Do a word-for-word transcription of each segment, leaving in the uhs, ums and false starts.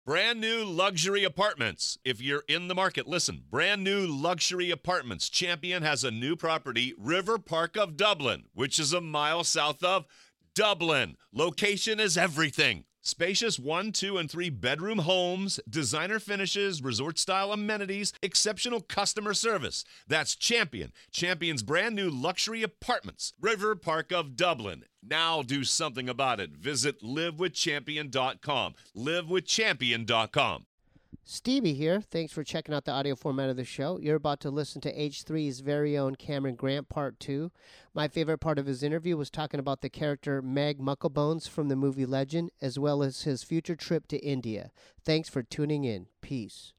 Brand new luxury apartments. If you're in the market, listen. Brand new luxury apartments. Champion has a new property, River Park of Dublin, which is a mile south of Dublin. Location is everything. Spacious one, two, and three bedroom homes, designer finishes, resort-style amenities, exceptional customer service. That's Champion. Champion's brand new luxury apartments. River Park of Dublin. Now do something about it. Visit live with champion dot com. live with champion dot com. Stevie here. Thanks for checking out the audio format of the show. You're about to listen to H three's very own Cameron Grant Part two. My favorite part of his interview was talking about the character Meg Mucklebones from the movie Legend, as well as his future trip to India. Thanks for tuning in. Peace.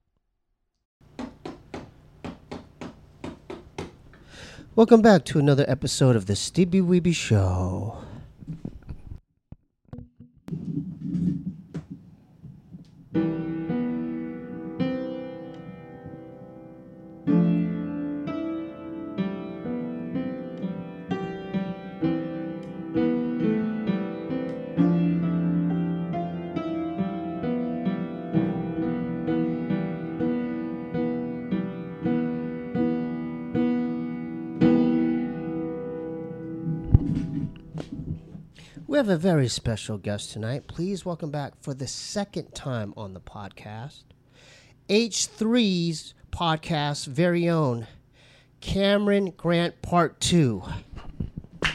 Welcome back to another episode of the Stevie Weeby Show. We have a very special guest tonight. Please welcome back for the second time on the podcast, H three's podcast's very own Cameron Grant Part two. All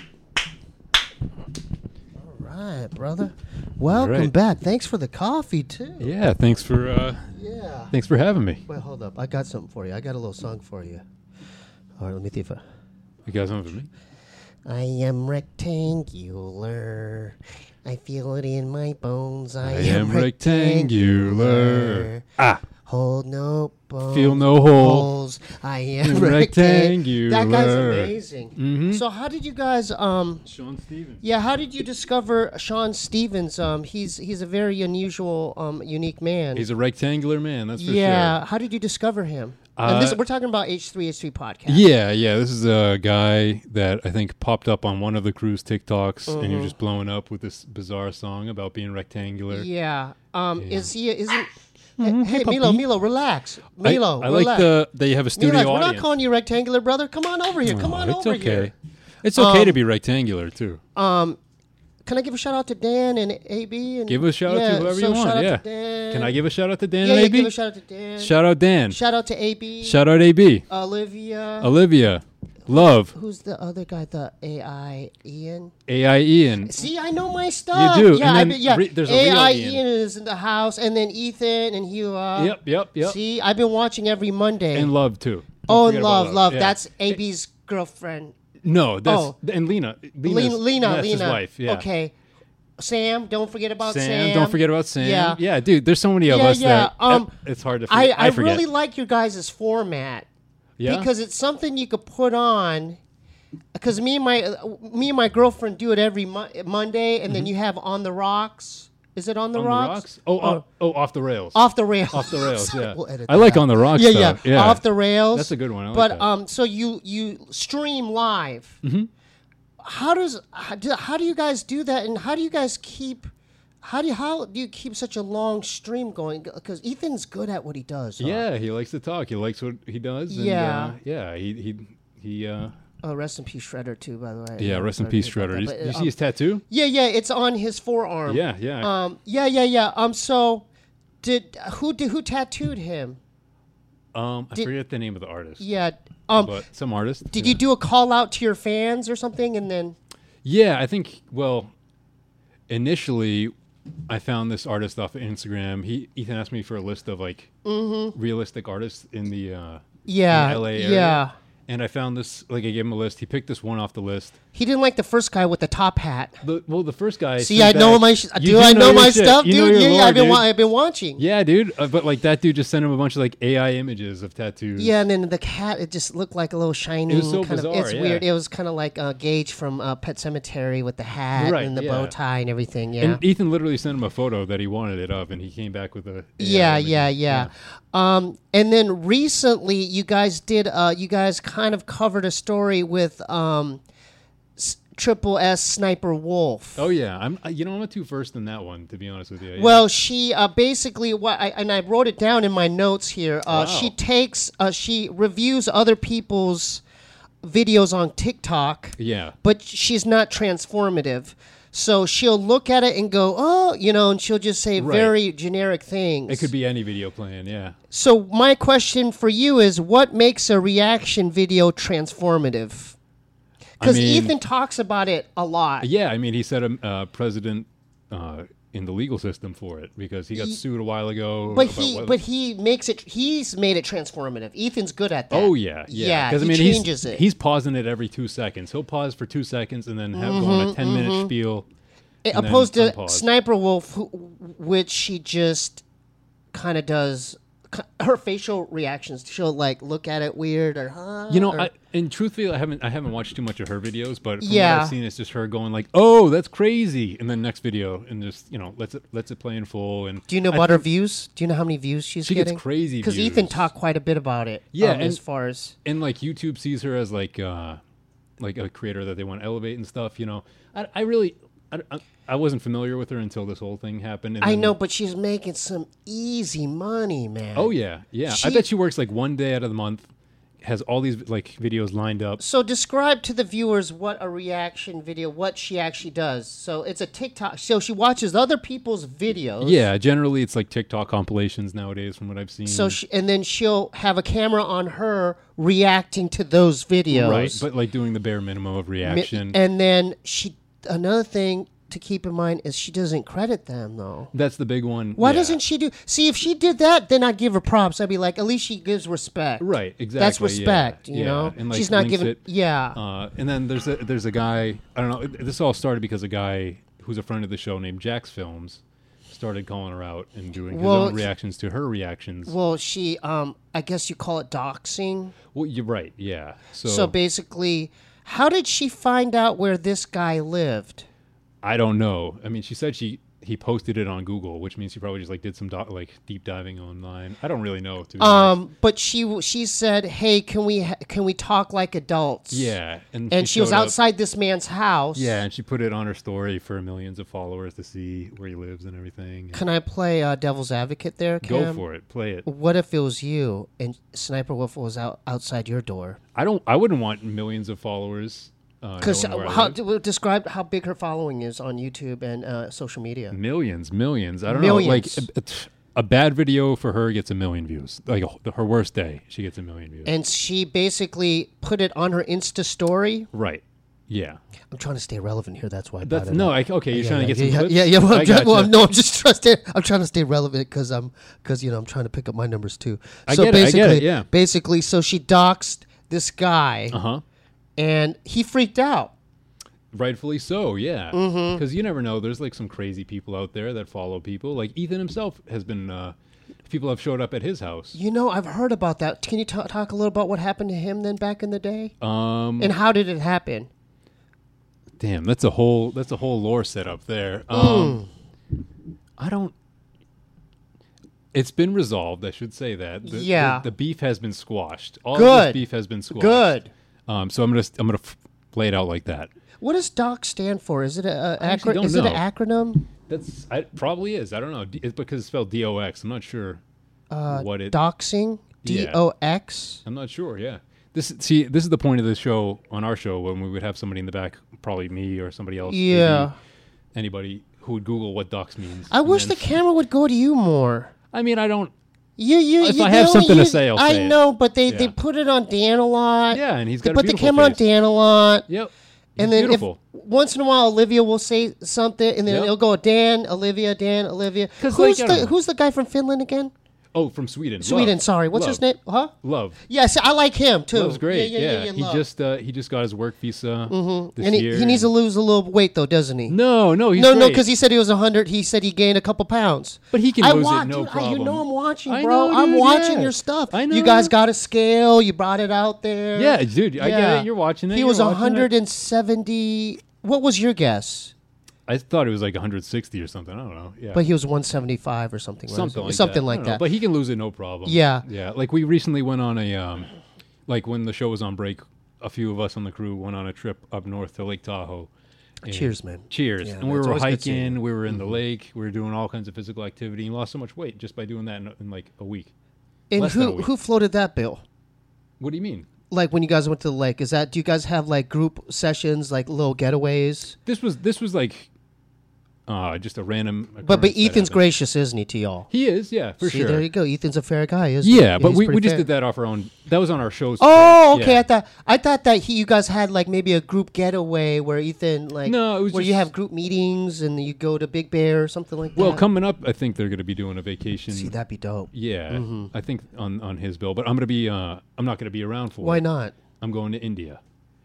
right, brother. Welcome right. back. Thanks for the coffee, too. Yeah, thanks for uh, Yeah. thanks for having me. Wait, hold up. I got something for you. I got a little song for you. All right, let me see if I... You got something for me? I am rectangular. I feel it in my bones. I, I am rectangular. Ah. Hold no bones. Feel no hole. Holes. I am Rectangular. rectangular. That guy's amazing. Mm-hmm. So how did you guys um Sean Stevens. yeah, how did you discover Sean Stevens? Um he's he's a very unusual um unique man. He's a rectangular man, that's for yeah, sure. how did you discover him? Uh, and this, we're talking about H three H three podcast. Yeah, yeah. This is a guy that I think popped up on one of the crew's TikToks, Mm-hmm. and you're just blowing up with this bizarre song about being rectangular. Yeah. Um Yeah. is he isn't Mhm. Hey, Hey, Milo, puppy. Milo, relax. I- Milo, I, relax. like the they have a studio Relax, we're audience. not calling you rectangular, brother. Come on over here. Come Oh, on it's over okay. here. It's okay Um, to be rectangular too. Um, can I give a shout out to Dan and A B? And Give a shout out to yeah, whoever so you want, Shout out yeah. to Dan. Can I give a shout out to Dan yeah, and yeah, A B? give a shout out to Dan. Shout out Dan. Shout out to A B. Shout out A B. Olivia. Olivia. Love. Who's the other guy? The A I Ian. A I Ian. See, I know my stuff. do, Yeah, and I then be, yeah. re- there's a A I real Ian. Ian is in the house, and then Ethan and Hua. Yep, yep, yep. See, I've been watching every Monday. And Love too. Don't oh, forget and about love, love. Yeah. That's A B's girlfriend. no, that's Oh. and Lena. Lena, Lena's, Lena, that's his Lena. wife. Yeah. Okay. Sam, don't forget about Sam. Sam, don't forget about Sam. Yeah. yeah, dude. There's so many of Yeah, us yeah, that um, it's hard to. I, Forget. I, forget. really like your guys' format yeah. because it's something you could put on. Because me and my uh, me and my girlfriend do it every mo- Monday, and then you have On the Rocks. Is it On the on Rocks? the rocks. Oh, oh, oh, off the rails. Off the rails. Off the rails. Yeah. We'll edit I that like out. On the Rocks. Yeah, though. yeah, yeah. Off the rails. That's a good one. I like but that. um, so you you stream live. Mhm. How does how do, how do you guys do that, and how do you guys keep? How do you how do you keep such a long stream going? Because Ethan's good at what he does. huh? Yeah, he likes to talk. He likes what he does. And, Yeah. uh, yeah. He he he. Uh, Oh, rest in peace, Shredder, too, by the way. yeah. Rest in Sorry peace, to hear about Shredder. that, You, but, you um, see his tattoo? Yeah, yeah, it's on his forearm. Yeah, yeah. Um, yeah, yeah, yeah. Um, so did who did who tattooed him? um, I did- forget the name of the artist. Yeah. Um, but some artist. did yeah. you do a call out to your fans or something, and then? Yeah, I think. Well, initially, I found this artist off of Instagram. He Ethan asked me for a list of like realistic artists in the uh, Yeah. L A area. Yeah. and I found this. Like I gave him a list. He picked this one off the list. He didn't like the first guy with the top hat. The, well, the first guy. See, I sent know back- my sh- You do I know your my shit. stuff, You know dude? your Yeah, yeah. lore, I've been dude. wa- I've been watching. Yeah, dude. Uh, but like that dude just sent him a bunch of like A I images of tattoos. Yeah, and then the cat, it just looked like a little shining. It was so kind bizarre, of. It's yeah. weird. It was kind of like uh, Gage from uh, Pet Cemetery with the hat Right, and the yeah. bow tie and everything. Yeah. And Ethan literally sent him a photo that he wanted it of, and he came back with a. A I Yeah, image. yeah, yeah. Um, and then recently, you guys did. Uh, you guys kind of covered a story with um, s- Triple S Sniper Wolf. Oh yeah, I'm. You know, I'm not too versed in that one, to be honest with you. Yeah. Well, she uh, basically what I and I wrote it down in my notes here. Uh, Wow. She takes, uh, she reviews other people's videos on TikTok, yeah, but she's not transformative. So she'll look at it and go, oh, you know, and she'll just say Right. very generic things. it could be any video playing. Yeah. So my question for you is, what makes a reaction video transformative? Because I mean- Ethan talks about it a lot. Yeah, I mean, he set a uh, president uh, in the legal system for it because he got sued a while ago. But about he, what- but he makes it. He's made it transformative. Ethan's good at that. Oh yeah, yeah. yeah. Because he I mean, changes he's it. he's pausing it every two seconds. He'll pause for two seconds and then have go on a ten minute spiel. and then opposed to unpause. Sniper Wolf, who, which she just kind of does. Her facial reactions, she'll like look at it weird or huh. You know, or, I, and truthfully, I haven't I haven't watched too much of her videos, but from Yeah. what I've seen, it's just her going like, "Oh, that's crazy," and then next video, and just you know, lets it lets it play in full. And do you know I about her think- views? Do you know how many views she's She gets getting? crazy Because views. Ethan talked quite a bit about it. Yeah, um, as and- far as and like YouTube sees her as like uh like a creator that they want to elevate and stuff. You know, I I really I, I, I wasn't familiar with her until this whole thing happened. And I then- know, but she's making some easy money, man. Oh yeah, yeah. She- I bet she works like one day out of the month, has all these like videos lined up. So describe to the viewers what a reaction video, what she actually does. So it's a TikTok. So she watches other people's videos. Yeah, generally it's like TikTok compilations nowadays, from what I've seen. So she, and then she'll have a camera on her reacting to those videos. right, but like doing the bare minimum of Mi- reaction. And then she, another thing to keep in mind is she doesn't credit them though. That's the big one. Why yeah. doesn't she do? See, if she did that, then I'd give her props. I'd be like, at least she gives respect. Right, exactly. That's yeah, respect, you yeah. know. And, like, She's not links giving. it. Yeah. Uh, and then there's a there's a guy. I don't know. it- This all started because a guy who's a friend of the show named Jax Films started calling her out and doing his Well, own reactions to her reactions. Well, well, she. Um. I guess you call it doxing. you're right. Yeah. So, So basically, how did she find out where this guy lived? I don't know. I mean, she said she he posted it on Google, which means she probably just like did some do- like deep diving online. I don't really know. To be honest. Um, but she she said, "Hey, can we ha- can we talk like adults?" Yeah, and And she was showed up- outside this man's house. Yeah, and she put it on her story for millions of followers to see where he lives and everything. Can I play uh, devil's advocate there, Cam? Go for it. Play it. What if it was you and Sniper Wolf was out outside your door? I don't. I wouldn't want millions of followers. Uh, Because knowing where I how live. d- describe how big her following is on YouTube and uh, social media. Millions, millions. I don't Millions. know. Like a, a bad video for her gets a million views. Like a, her worst day, she gets a million views. And she basically put it on her Insta story. right. Yeah. I'm trying to stay relevant here. That's why. I That's brought it no. up. I, okay, you're Yeah, trying yeah, to get yeah, some yeah, clips. yeah, yeah. Well, I I'm, try- well, gotcha. I'm- no, I'm just trying to stay. I'm trying to stay relevant because I'm because you know I'm trying to pick up my numbers too. I so get it, I get basically, it, yeah. basically, so she doxed this guy, Uh huh. and he freaked out. Rightfully so. Yeah. Mm-hmm. Because you never know. There's like some crazy people out there that follow people. Like Ethan himself has been. Uh, people have showed up at his house. You know, I've heard about that. Can you ta talk a little about what happened to him then back in the day, Um. and how did it happen? Damn, that's a whole that's a whole lore set up there. Mm. Um, I don't. It's been resolved. I should say that. The, Yeah. The, the beef has been squashed. All of Good. this beef has been squashed. Good. Um. So I'm gonna I'm gonna f- play it out like that. What does doc stand for? Is it a, a I actually acro- don't Is it an know. acronym? That's I it probably is. I don't know. D- It's because it's spelled D O X. I'm not sure Uh, what it. Doxing. D Yeah. O X. I'm not sure. Yeah. This see this is the point of the show on our show when we would have somebody in the back, probably me or somebody else. maybe Yeah. Anybody who would Google what docs means. I and wish then- the camera would go to you more. I mean, I don't. You, you, If you I have know, something to you- say, I'll I say it. know, but they, they Yeah. put it on Dan a lot. Yeah, and he's They got a put the beautiful camera face. on Dan a lot. Yep. And He's then beautiful. if once in a while Olivia will say something, and then Yep. it'll go Dan, Olivia, Dan, Olivia. 'Cause, Who's like, I don't the know. Who's the guy from Finland again? Oh, from Sweden. Sweden. Love. Sorry, what's Love. his name? Huh? Love. Yes, I like him too. Love's great. Yeah, yeah, yeah. yeah, he Love. just uh, he just got his work visa this and he, year. he needs to and- lose a little weight though, doesn't he? No, no, he's no, no, great. because he said he was a hundred. He said he gained a couple pounds. But he can I lose wa- it, no dude, I- problem. You know I'm watching, I bro. know, I'm dude, watching yeah. your stuff. I know. You guys got a scale. You brought it out there. Yeah, dude, I get Yeah. it. You're watching it. He you're was watching it. one hundred seventy. What was your guess? I thought it was like one hundred sixty or something. I don't know. Yeah. But he was one seventy-five or something. wasn't something he? like something that. I like don't know, that. But he can lose it no problem. Yeah. Yeah. Like we recently went on a um, like when the show was on break, a few of us on the crew went on a trip up north to Lake Tahoe. And Cheers, man. Cheers. Yeah, and man, we it's were always good seeing hiking. you. We were in Mm-hmm. the lake. We were doing all kinds of physical activity and lost so much weight just by doing that in, in like a week. And Less than a who week. who floated that bill? What do you mean? Like when you guys went to the lake, is that do you guys have like group sessions, like little getaways? This was this was like uh, just a random. But but occurrence that Ethan's happened. gracious, isn't he, to y'all? He is, yeah, for See, sure. there you go. Ethan's a fair guy, isn't he? Yeah, but he's we, pretty we just fair. did that off our own. That was on our shows. Oh, page. okay. Yeah. I thought I thought that he, you guys had like maybe a group getaway where Ethan like No, it was where you just- have group meetings and you go to Big Bear or something like Well, that. coming up, I think they're going to be doing a vacation. See, that'd be dope. Yeah, Mm-hmm. I think on on his bill, but I'm going to be. Uh, I'm not going to be around for. Why it. not? I'm going to India.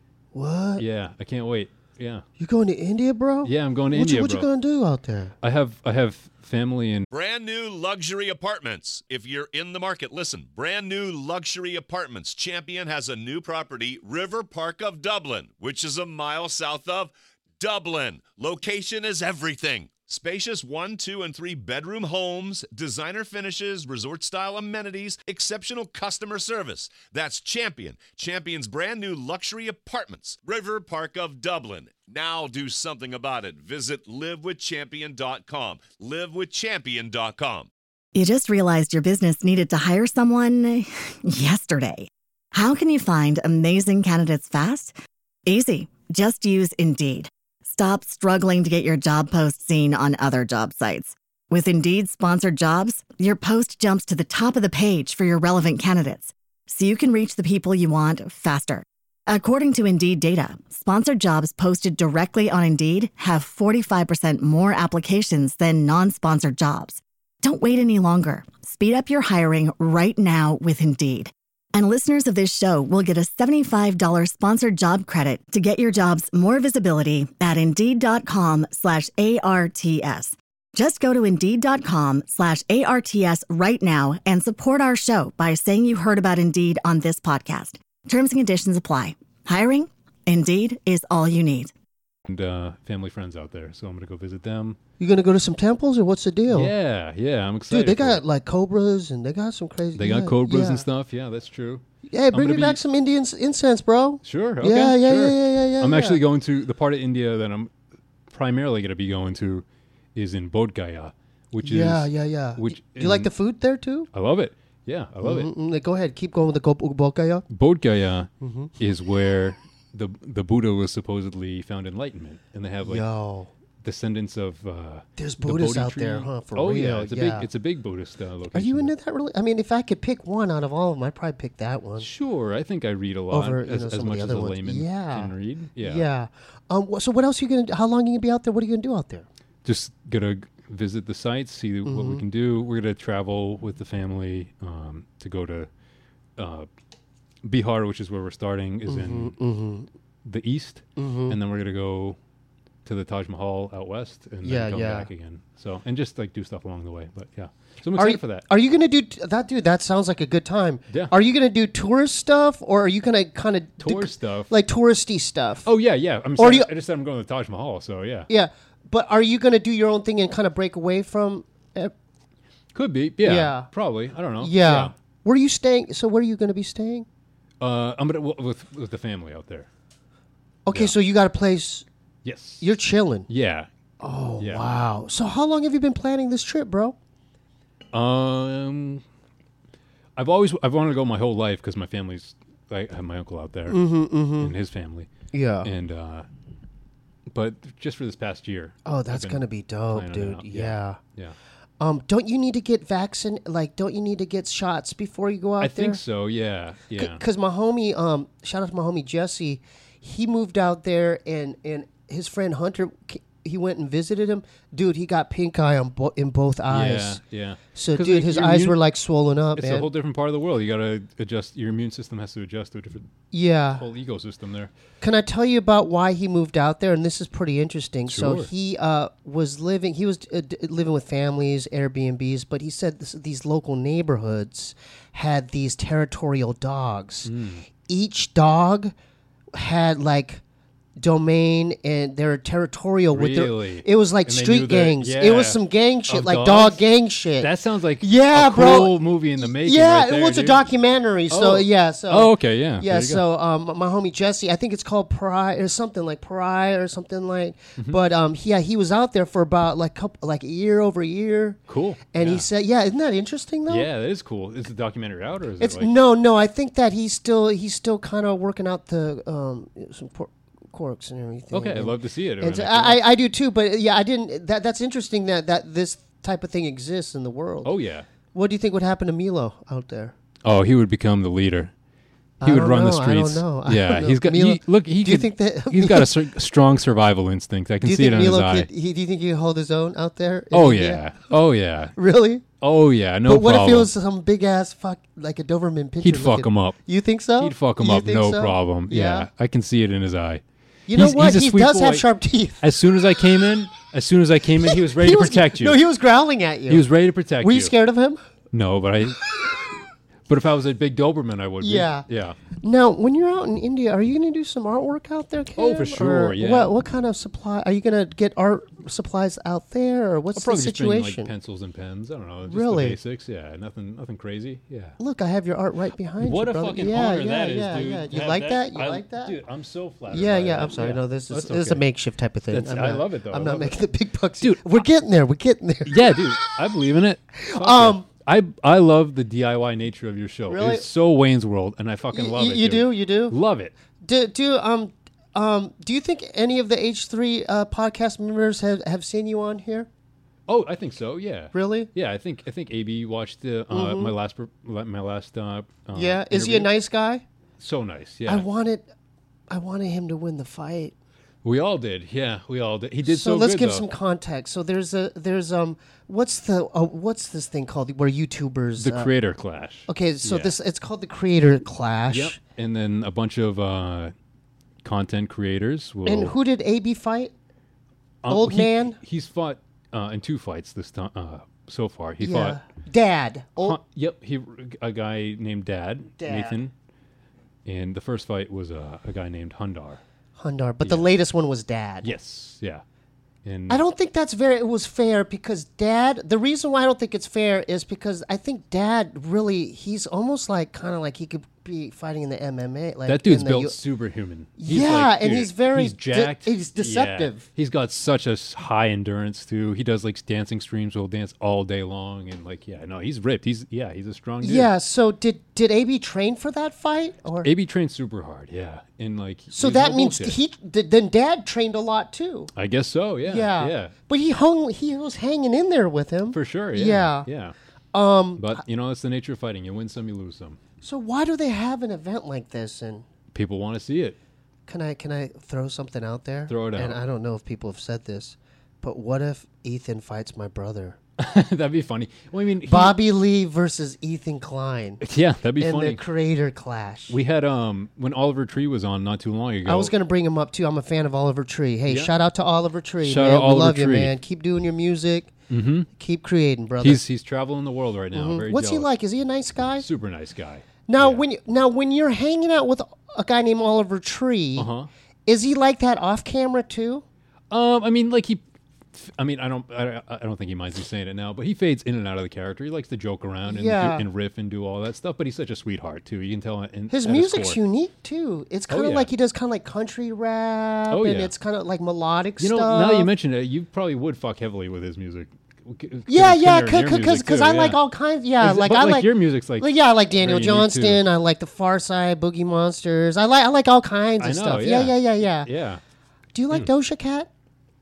What? Yeah, I can't wait. Yeah, You going to India, bro? yeah, I'm going to What India, you, what bro. you gonna do out there? I have I have family in. Brand new luxury apartments. If you're in the market, listen. Brand new luxury apartments. Champion has a new property, River Park of Dublin, which is a mile south of Dublin. Location is everything. Spacious one, two, and three bedroom homes, designer finishes, resort style amenities, exceptional customer service. That's Champion. Champion's brand new luxury apartments, River Park of Dublin. Now do something about it. Visit live with champion dot com. live with champion dot com. You just realized your business needed to hire someone yesterday. How can you find amazing candidates fast? Easy. Just use Indeed. Stop struggling to get your job post seen on other job sites. With Indeed sponsored jobs, your post jumps to the top of the page for your relevant candidates, so you can reach the people you want faster. According to Indeed data, sponsored jobs posted directly on Indeed have forty-five percent more applications than non-sponsored jobs. Don't wait any longer. Speed up your hiring right now with Indeed. And listeners of this show will get a seventy-five dollars sponsored job credit to get your jobs more visibility at Indeed.com slash ARTS. Just go to Indeed.com slash ARTS right now and support our show by saying you heard about Indeed on this podcast. Terms and conditions apply. Hiring? Indeed is all you need. And uh, family friends out there, so I'm going to go visit them. You gonna go to some temples or what's the deal? Yeah, yeah, I'm excited. Dude, they for got it. like cobras and they got some crazy. They yeah, got cobras yeah. and stuff. Yeah, that's true. Hey, bring gonna me back be- some Indian s- incense, bro. Sure. Okay, Yeah, yeah, sure. yeah, yeah, yeah, yeah. I'm actually yeah. going to the part of India that I'm primarily going to be going to is in Bodh Gaya, which Yeah, is yeah, yeah. which Do you like in- the food there too? I love it. Yeah, I love it. Mm-mm, go ahead, keep going with the go- Bokaya. Bodh Gaya Mm-hmm. is where the the Buddha was supposedly found enlightenment, and they have like Yo, descendants of. Uh, there's the Buddhists Bodhi out there, tree. huh? For oh real, yeah, it's a yeah. big it's a big Buddhist uh, location. Are you there. into that really? I mean, if I could pick one out of all of them, I'd probably pick that one. Sure, I think I read a lot Over, you as, know, as some of much the as other a ones. layman Yeah. can read. Yeah, Yeah. Um. wh- So what else are you gonna? do? How long are you gonna be out there? What are you gonna do out there? just gonna g- visit the sites, see what Mm-hmm. we can do. We're gonna travel with the family um, to go to uh, Bihar, which is where we're starting, is in Mm-hmm. the east, Mm-hmm. and then we're gonna go to the Taj Mahal out west, and Yeah, then come yeah. back again. So and just like do stuff along the way. But yeah, so I'm Are excited you, for that. are you gonna do t- that, dude? That sounds like a good time. Yeah. Are you gonna do tourist stuff, or are you gonna kind of Tour stuff. like touristy stuff? Oh yeah, yeah. I'm Or sorry, you- I just said I'm going to the Taj Mahal, so yeah, Yeah, but are you gonna do your own thing and kind of break away from? Uh, could be. Yeah, Yeah. probably. I don't know. yeah. Where are you staying? So where are you gonna be staying? Uh, I'm gonna w- with with the family out there. Okay, Yeah. so you got a place. Yes. You're chilling. Yeah. Oh Yeah. wow! So how long have you been planning this trip, bro? Um, I've always I've wanted to go my whole life because my family's I have my uncle out there and his family, Yeah. and uh, but just for this past year. Oh, that's been gonna be dope, planning it dude. out. Yeah. Yeah, Um, don't you need to get vaccine? Like, don't you need to get shots before you go out I there? think so. Yeah, yeah. Because my homie, um, shout out to my homie Jesse, he moved out there, and and his friend Hunter, k- he went and visited him. Dude, he got pink eye on bo- in both eyes. Yeah, yeah. So, 'Cause, dude, like, his your eyes immune- were like swollen up, It's man. a whole different part of the world. You gotta adjust. Your immune system has to adjust to a different yeah. whole ecosystem there. Can I tell you about why he moved out there? And this is pretty interesting. So Sure. he uh, was living. He was uh, d- living with families, Airbnbs. But he said this, these local neighborhoods had these territorial dogs. Hmm. Each dog had like domain, and they're territorial with Really? their. It was like And they street knew their- gangs. It was yeah. some gang shit, Of like dogs? dog gang shit. That sounds like Yeah, a bro. cool movie in the making. yeah, right there, it was a dude. documentary. So Oh. yeah, so Oh, okay, yeah. yeah. There you go. So um, my homie Jesse, I think it's called Pariah or something like Pariah or something like. Mm-hmm. But um, yeah, he was out there for about like couple, like a year over a year. Cool. And yeah. he said, yeah, isn't that interesting though? Yeah, that is cool. Is the documentary out or is It's it like no, no. I think that he's still he's still kind of working out the um some por- quirks and everything. Okay, I'd and, love to see it. and so when I, it I I do too, but yeah, I didn't. That that's interesting that that this type of thing exists in the world. Oh yeah. What do you think would happen to Milo out there? Oh, he would become the leader. He I would don't run the know, I streets. don't know, I Yeah, don't know. he's got. Milo- he, look, he do you could- think that he's got a sur- strong survival instinct? I can Do you see it think in his Milo eye. could? He, do you think he could hold his own out there? in Oh India? yeah. Oh yeah. Really? Oh yeah. No but what problem. if it was some big ass fuck like a Doberman pincher? He'd fuck looking- him up. You think so? He'd fuck him You up, think no so? problem. Yeah. I can see it in his eye. You know He's- what? he's a He sweet does have boy. sharp teeth. As soon as I came in, as soon as I came in, he was ready He to was- protect you. No, he was growling at you. He was ready to protect Were you. you scared of him? No, but I. But if I was a big Doberman, I would. be. Yeah. Yeah. Now, when you're out in India, are you going to do some artwork out there, Cam? Oh, for sure, Or yeah. What what kind of supply? Are you going to get art supplies out there, or I'll what's the probably just bring situation? like pencils and pens. I don't know. Just Really? the basics. Yeah. Nothing. Nothing crazy. Yeah. Look, I have your art right behind What you, a brother. fucking yeah, honor yeah, that is, yeah, dude. Yeah. to You have like that? You I- like that? Dude, I'm so flattered. Yeah, by yeah. that. I'm sorry. Yeah. No, this is That's this is a okay. makeshift type of thing. That's- I'm I not- love it, though. I'm I not love making it. the big bucks. Dude, we're getting there. We're getting there. Yeah, dude. I believe in it. Fuck Um, it. I I love the D I Y nature of your show. Really? It's so Wayne's World, and I fucking Y- love y- it. You dude. do. You do. Love it. Do do um um do you think any of the H three uh, podcast members have have seen you on here? Oh, I think so. Yeah. Really? Yeah, I think I think A B watched the, uh, my last per- my last. Uh, uh, Yeah. Is he a interview. nice guy? So nice. Yeah. I wanted, I wanted him to win the fight. we all did. Yeah, we all did. He did So, so, let's good, give though. some context. So there's a there's um what's the uh, what's this thing called where YouTubers The uh, Creator Clash. Okay, so Yeah. this it's called the Creator Clash. Yep. And then a bunch of uh, content creators will. And who did A B fight? um, old he- man? He's fought uh, in two fights this time uh, so far. He Yeah. fought. Dad. Old, Hun- yep. He a guy named Dad, Dad. Nathan. And the first fight was uh, a guy named Hundar. Hundar, but the Yeah. latest one was Dad. Yes. Yeah. And I don't think that's very it was fair because Dad. The reason why I don't think it's fair is because I think Dad really he's almost like kind of like he could be fighting in the M M A. Like that dude's in the built U- superhuman. He's Yeah, like, and dude, he's very he's de- jacked. he's Yeah. deceptive. He's got such a s- high endurance too. He does like dancing streams. Will dance all day long and like yeah, no, he's ripped. He's yeah, he's a strong dude. Yeah. So did did A B train for that fight or? A B trained super hard. Yeah, and like so there's that no means bullshit. he th- then Dad trained a lot too. I guess so. Yeah. Yeah. Yeah. But he hung. He was hanging in there with him. For sure. Yeah. Yeah. Yeah. Um. But you know, that's the nature of fighting. You win some, you lose some. So why do they have an event like this? And People want to see it. can I can I throw something out there? Throw it And out. I don't know if people have said this, but what if Ethan fights my brother? That'd be funny. Well, I mean, he- Bobby Lee versus Ethan Klein Yeah, that'd be in funny. the Creator Clash. We had um when Oliver Tree was on not too long ago. I was going to bring him up too. I'm a fan of Oliver Tree. Hey, Yeah. shout out to Oliver Tree. Shout man. out We Oliver love you, Tree. man. Keep doing your music. Mm-hmm. Keep creating, brother. He's he's traveling the world right now. Mhm. Very What's he jealous. like? Is he a nice guy? Super nice guy. Now, Yeah. when you, now when you're hanging out with a guy named Oliver Tree, Uh huh. is he like that off camera too? Um, I mean, like he. I mean, I don't, I, I don't think he minds me saying it now, but he fades in and out of the character. He likes to joke around and, Yeah. do, and riff and do all that stuff. But he's such a sweetheart too. You can tell. In, His at music's core. unique too. It's kind of Oh, yeah. like he does kind of like country rap, Oh, and yeah. it's kind of like melodic You know, stuff. now that you mention it, you probably would fuck heavily with his music. yeah, yeah, because because because I like all kinds. Yeah, Is it- like but, I like, like your music's, like, yeah, I like Daniel very unique, too. Johnston. I like the Far Side, Boogie Monsters. I like I like all kinds of I know, stuff. Yeah, yeah, yeah. yeah, yeah. Yeah. Do you like Doja Cat?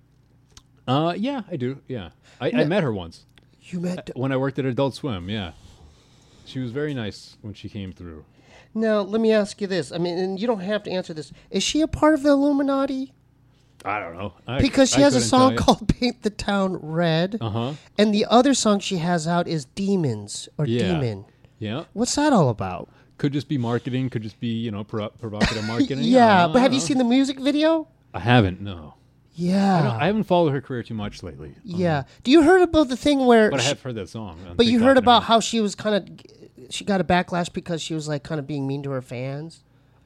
Uh, yeah, I do. Yeah, I, I met her once You met. when I worked at Adult Swim. Yeah, she was very nice when she came through. Now let me ask you this. I mean, and you don't have to answer this. Is she a part of the Illuminati? I don't know I, Because she I has a couldn't song tell called "Paint the Town Red," Uh huh. and the other song she has out is "Demons" or Yeah. "Demon." Yeah. What's that all about? Could just be marketing. Could just be you know pro- provocative marketing. Yeah, I don't but have you know. seen the music video? I haven't. No. Yeah. I, don't, I haven't followed her career too much lately. Um, yeah. Do you heard about the thing where? But I she- have heard that song. on but you TikTok heard and about everything. how she was kind of, she got a backlash because she was like kind of being mean to her fans.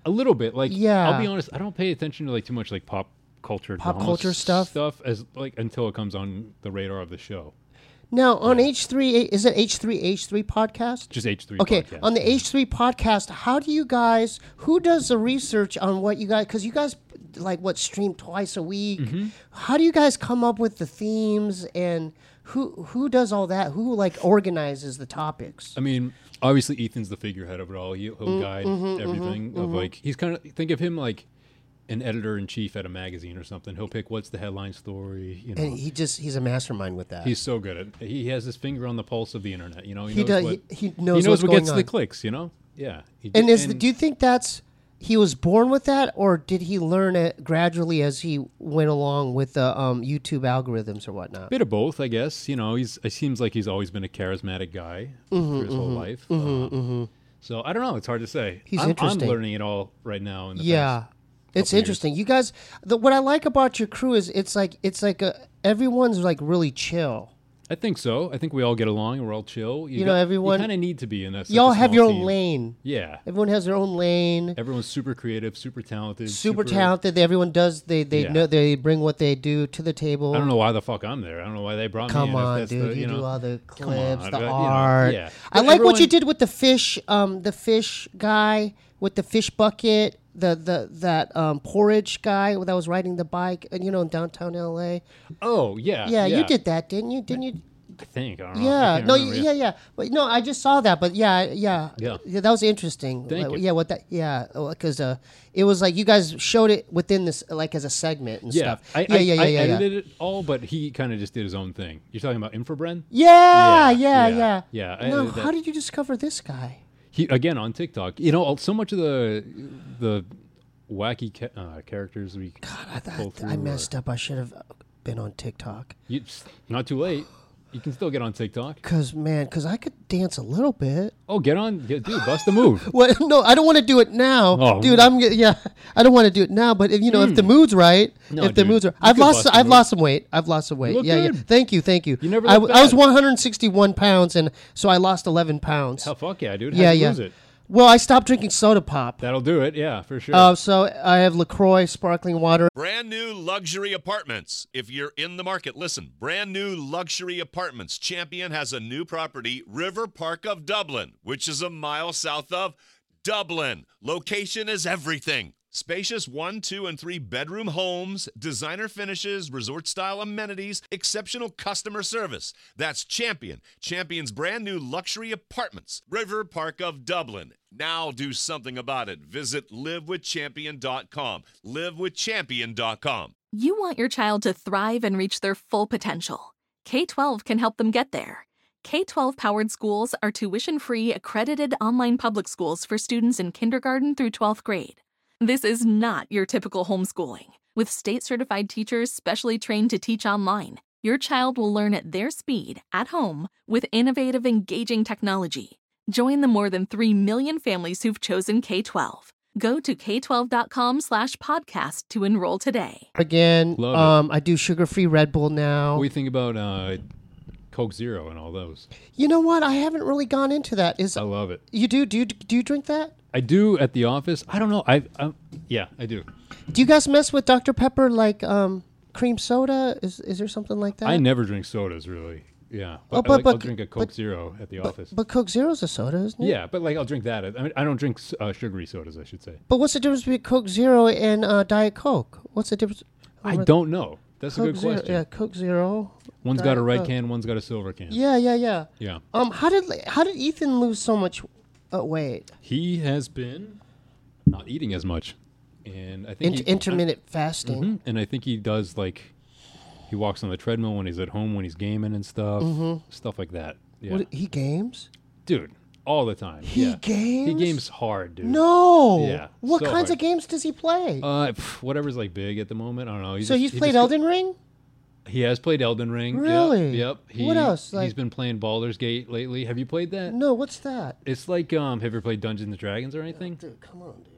A little bit, like Yeah. I'll be honest, I don't pay attention to like too much like pop culture, Pop drama culture stuff? stuff as like until it comes on the radar of the show. Now on H three, is it H three H three podcast? Just H three. Okay, podcast. on the H three podcast, how do you guys? Who does the research on what you guys? Because you guys like what stream twice a week. Mm-hmm. How do you guys come up with the themes and who who does all that? Who like organizes the topics? I mean, obviously Ethan's the figurehead of it all. He, he'll Mm, guide mm-hmm, everything. Of like he's kind of think of him like an editor in chief at a magazine or something. He'll pick what's the headline story. You know, And he just he's a mastermind with that. he's so good at. He has his finger on the pulse of the internet. You know, he, he knows does. what He, he he knows, knows what's what going gets on. the clicks. You know, yeah. He And d- is the, do you think that's he was born with that, or did he learn it gradually as he went along with the um, YouTube algorithms or whatnot? bit of both, I guess. You know, he's. It seems like he's always been a charismatic guy Mm-hmm, through his whole life. Uh, So I don't know. It's hard to say. He's I'm, interesting. I'm learning it all right now. In the Yeah, past it's couple years. interesting. You guys, the, what I like about your crew is it's like it's like a, everyone's like really chill. I think so. I think we all get along and we're all chill. You know, everyone- You kind of need to be in that. such Y'all a have small your own team. lane. Yeah. Everyone has their own lane. Everyone's super creative, super talented, Super talented. Everyone does. They they Yeah. know they bring what they do to the table. I don't know why the fuck I'm there. I don't know why they brought me Come in. if on, that's dude. the, you you know, do all the come clips, on, the but, you know, art. yeah. I But like what you everyone- did with the fish, um, the fish guy with the fish bucket, the the that um, porridge guy that was riding the bike, uh, you know, in downtown L A. Oh yeah, Yeah, you did that, didn't you? Didn't you? I think. I don't know. I Yeah, can't no, remember, yeah, yeah. But no, I just saw that. But yeah, yeah, Yeah. that was interesting. Thank Like, you. Yeah, what that? Yeah, because uh, it was like you guys showed it within this, like as a segment and Yeah, stuff. I, yeah, I, yeah, yeah, I yeah, yeah. edited it all, but he kind of just did his own thing. You're talking about Infobren? Yeah, yeah, Yeah, yeah. yeah, I No, edited how that. did you discover this guy? He again on TikTok. You know, so much of the the wacky ca- uh, characters we God, I, pull I, through. I are- messed up. I should have been on TikTok. You, it's not too late. You can still get on TikTok. Cause man, cause I could dance a little bit. Oh, get on, get, dude, bust the move. What? No, I don't want to do it now, Oh. dude. I'm ge- yeah. I don't want to do it now, but if you know, if the mood's right, No, if the dude, mood's right, you I've could lost, bust a I've move. lost some weight. I've lost some weight. look Yeah, yeah. good. Thank you, thank you. You never I, look w- I was bad. one hundred sixty-one pounds, and so I lost eleven pounds. Hell, fuck yeah, dude. yeah, How'd you yeah. lose it? Well, I stopped drinking soda pop. That'll do it. Yeah, for sure. Uh, so I have LaCroix sparkling water. Brand new luxury apartments. If you're in the market, listen. Brand new luxury apartments. Champion has a new property, River Park of Dublin, which is a mile south of Dublin. Location is everything. Spacious one, two, and three bedroom homes, designer finishes, resort style amenities, exceptional customer service. That's Champion. Champion's brand new luxury apartments, River Park of Dublin. Now do something about it. Visit live with champion dot com. live with champion dot com. You want your child to thrive and reach their full potential. K twelve can help them get there. K twelve powered schools are tuition-free, accredited online public schools for students in kindergarten through twelfth grade. This is not your typical homeschooling. With state-certified teachers specially trained to teach online, your child will learn at their speed, at home, with innovative, engaging technology. Join the more than three million families who've chosen K twelve. Go to k twelve dot com slash podcast to enroll today. Again, Love it. um, I do sugar-free Red Bull now. What do you think about uh, Coke Zero and all those? You know what? I haven't really gone into that. Is I love it. you do? Do you do you drink that? I do at the office. I don't know. I, I yeah, I do. Do you guys mess with Doctor Pepper like um, cream soda? Is is there something like that? I never drink sodas really. Yeah, but, Oh, I but- like, I'll but- drink a Coke but- Zero at the but, office. but Coke Zero's a soda, isn't it? Yeah, but like I'll drink that. I mean, I don't drink uh, sugary sodas, I should say. But what's the difference between Coke Zero and uh, Diet Coke? What's the difference? I don't know. That's Coke a good Zero, question. Yeah, Coke Zero. One's got a Diet red Coke. can, one's got a silver can. Yeah, yeah, yeah. Yeah. Um, how did how did Ethan lose so much uh, weight? He has been not eating as much, and I think Int- he, intermittent fasting. Mhm, and I think he does like he walks on the treadmill when he's at home, when he's gaming and stuff, stuff like that. Yeah, What, he games? dude, all the time. He yeah. games? He games hard, dude. No. Yeah, What so kinds hard. of games does he play? Uh, pff, whatever's like big at the moment. I don't know. He so just- he's he played just- Elden Ring? He has played Elden Ring. Yep, Really? Yep. He, What else? he's Like- been playing Baldur's Gate lately. Have you played that? No, what's that? It's like um. Have you ever played Dungeons and Dragons or anything? Dude, come on, dude.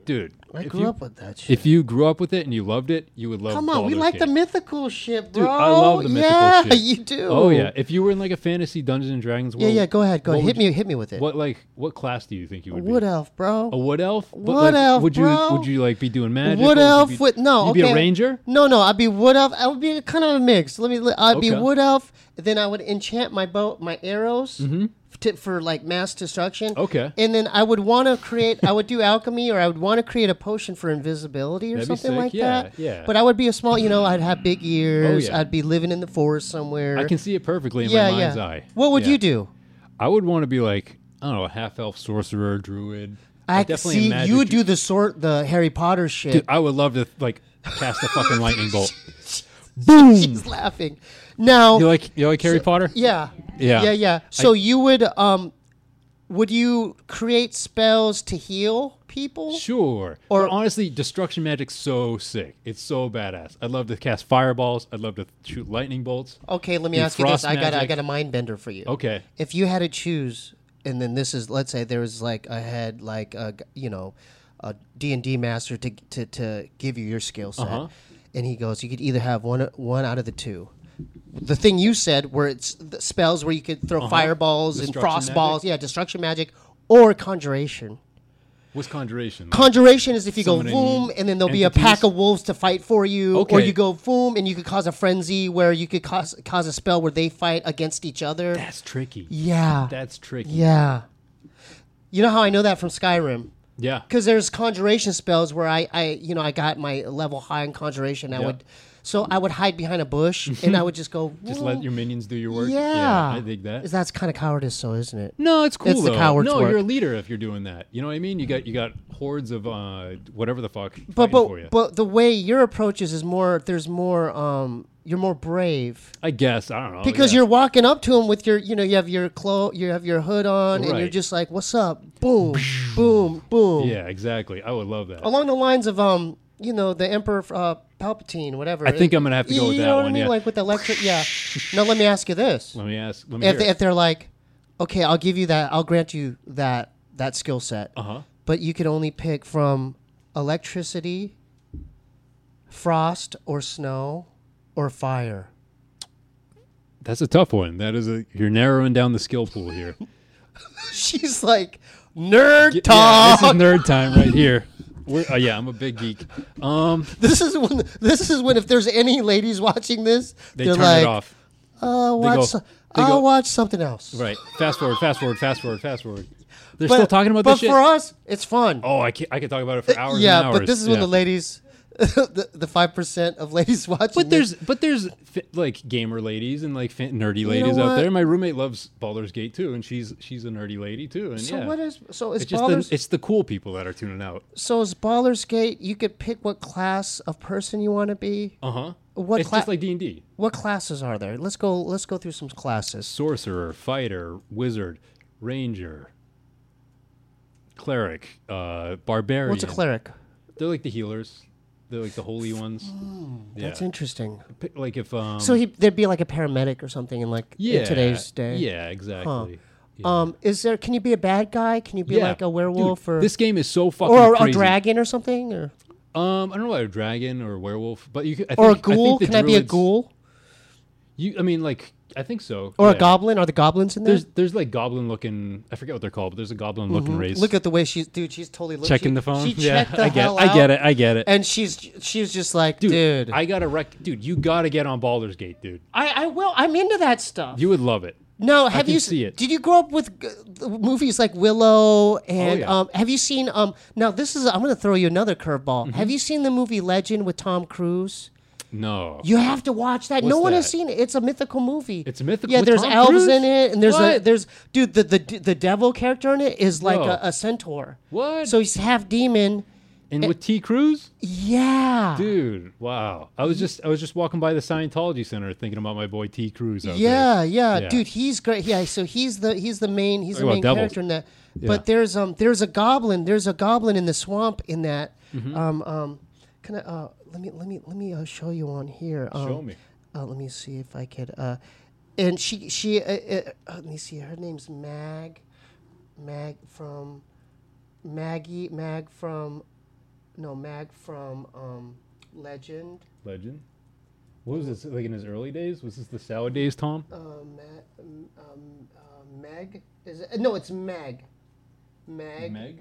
dude. I if grew you, up with that shit. If you grew up with it and you loved it, you would love. Come on, we Baldur's like Gate. the mythical shit, bro. Dude, I love the mythical yeah, shit. you do. Oh yeah, if you were in like a fantasy Dungeons and Dragons Yeah, world. yeah. Go ahead, go what ahead. Hit would you- me, hit me with it. What like what class do you think you would Wood be? elf, bro. A wood elf? But, Wood like, elf, would you bro. would you like be doing magic? Wood Or would you elf be- with no. You'd okay. be a ranger? No, no. I'd be wood elf. I would be kind of a mix. Let me. I'd be Okay. wood elf. Then I would enchant my bow, my arrows, Mm-hmm. to, for like mass destruction. Okay. And then I would want to create. I would do alchemy, or I would want to create a potion for invisibility, or That'd be something sick. like Yeah, that. yeah. But I would be a small. You know, I'd have big ears. Oh, yeah. I'd be living in the forest somewhere. I can see it perfectly in yeah, my mind's yeah. eye. What would Yeah. you do? I would want to be like I don't know, a half elf sorcerer, druid. I definitely see. imagine You would do the sort, the Harry Potter shit. Dude, I would love to like cast a fucking lightning bolt. Boom! She's laughing. Now, You like you like Harry Potter? yeah, Yeah. yeah, yeah. So you would, um, would you create spells to heal people? Sure. Or- Or honestly, destruction magic's so sick. It's so badass. I'd love to cast fireballs. I'd love to shoot lightning bolts. Okay, let me Do ask you this. frost I got, I magic. got a mind bender for you. Okay. If you had to choose, and then this is, let's say there was like I had like a, g- you know, a D and D master to to to give you your skill set, Uh-huh. and he goes, you could either have one one out of the two. The thing you said, where it's the spells where you could throw fireballs and Destruction frost magic? balls, yeah, destruction magic, or conjuration. What's conjuration? Conjuration is if you Summoning go boom, and then there'll be a entities? pack of wolves to fight for you, or Okay. you go boom, and you could cause a frenzy where you could cause cause a spell where they fight against each other. That's tricky. Yeah, That's tricky. yeah. You know how I know that from Skyrim? Yeah. Because there's conjuration spells where I, I, you know, I got my level high in conjuration. I Yeah. would, so I would hide behind a bush and I would just go. Just "Whoa." let your minions do your work. Yeah, I dig that. Is That's kind of cowardice, so isn't it? No, it's cool It's the though. coward's no, work. you're a leader if you're doing that. You know what I mean? You got you got hordes of uh whatever the fuck But fighting for you. but but the way your approach is is more. There's more. Um, you're more brave. I guess I don't know Because yeah. you're walking up to him with your, you know, you have your clo- you have your hood on, and you're Right. just like, "What's up?" Boom, boom, boom. Yeah, exactly. I would love that. Along the lines of, um, you know, the Emperor uh, Palpatine, whatever. I think I'm gonna have to go you with know that what one, I mean? yeah. Like with the electric. Yeah. Now let me ask you this: Let me ask. Let me if hear they, it. if they're like, okay, I'll give you that, I'll grant you that that skill set, Uh-huh. but you could only pick from electricity, frost, or snow, or fire. That's a tough one. That is a you're narrowing down the skill pool here. She's like, nerd Yeah, talk. this is nerd time right here. We're, uh, yeah, I'm a big geek. Um, This is when. This is when. If there's any ladies watching this, they they're turn like, it off. "Uh, They watch. go- so- they I'll go- watch something else." Right. Fast forward. Fast forward. Fast forward. Fast forward. They're But, still talking about but this shit. for us, it's fun. Oh, I can I could talk about it for hours. yeah, and hours. but this is when Yeah. the ladies, the the five percent of ladies watching. But this- there's but there's fi- like gamer ladies and like fa- nerdy know ladies what? out there. My roommate loves Baldur's Gate too, and she's she's a nerdy lady too. And so yeah, what is so is it's just Baldur's, the, it's the cool people that are tuning out. so is Baldur's Gate? You could pick what class of person you want to be. Uh huh. What It's cla- just like D and D. What classes are there? Let's go. Let's go through some classes. Sorcerer, fighter, wizard, ranger, cleric, uh, barbarian. What's a cleric? They're like the healers. They're like the holy ones. yeah. That's interesting. P- Like if um. So he, there'd be like a paramedic or something in like yeah, in today's day. Yeah, exactly. Yeah. Um, is there? Can you be a bad guy? Can you be Yeah. like a werewolf Dude, or this game is so fucking or a crazy. dragon or something or Um, I don't know about a dragon or a werewolf, but you. Could, I or a think, I ghoul? think the Can I be a druids- ghoul You, I mean, like, I think so. or yeah. a goblin? Are the goblins in there? There's, there's like goblin looking. I forget what they're called, but there's a goblin looking race. Mm-hmm. Look at the way she's, dude. She's totally look, checking she, the phone. She yeah, checked the I get. hell I get out, it. I get it. And she's she's just like, dude, dude, I gotta rec. Dude, you gotta get on Baldur's Gate, dude. I, I will. I'm into that stuff. You would love it. no, have can you see it. Did you grow up with uh, movies like Willow and Oh, yeah. um? Have you seen um? Now this is I'm gonna throw you another curveball. Mm-hmm. Have you seen the movie Legend with Tom Cruise? No. You have to watch that. no What's one has that? seen it. It's a mythical movie. It's a mythical- Yeah, with there's Tom elves Cruise? in it, and there's a What? there's dude the the the devil character in it is like Whoa. a, a centaur. What? So he's half demon. and with T Cruz, Yeah. dude. Wow. I was just I was just walking by the Scientology Center thinking about my boy T Cruz out Yeah, there. yeah, Yeah. dude, he's great. Yeah, so he's the he's the main he's the Talk about main devils. character in that. Yeah. But there's um there's a goblin there's a goblin in the swamp in that. Mm-hmm. Um um, can I uh let me let me let me uh, show you on here. Um, Show me. Uh, let me see if I could. Uh, and she she uh, uh, uh, let me see. Her name's Mag, Mag from Maggie Mag from no, Mag from um, Legend. Legend. What was this, like in his early days? Was this the Salad Days, Tom? Uh, Ma- um, um, uh, Meg? Is it? No, it's Meg. Meg. Meg?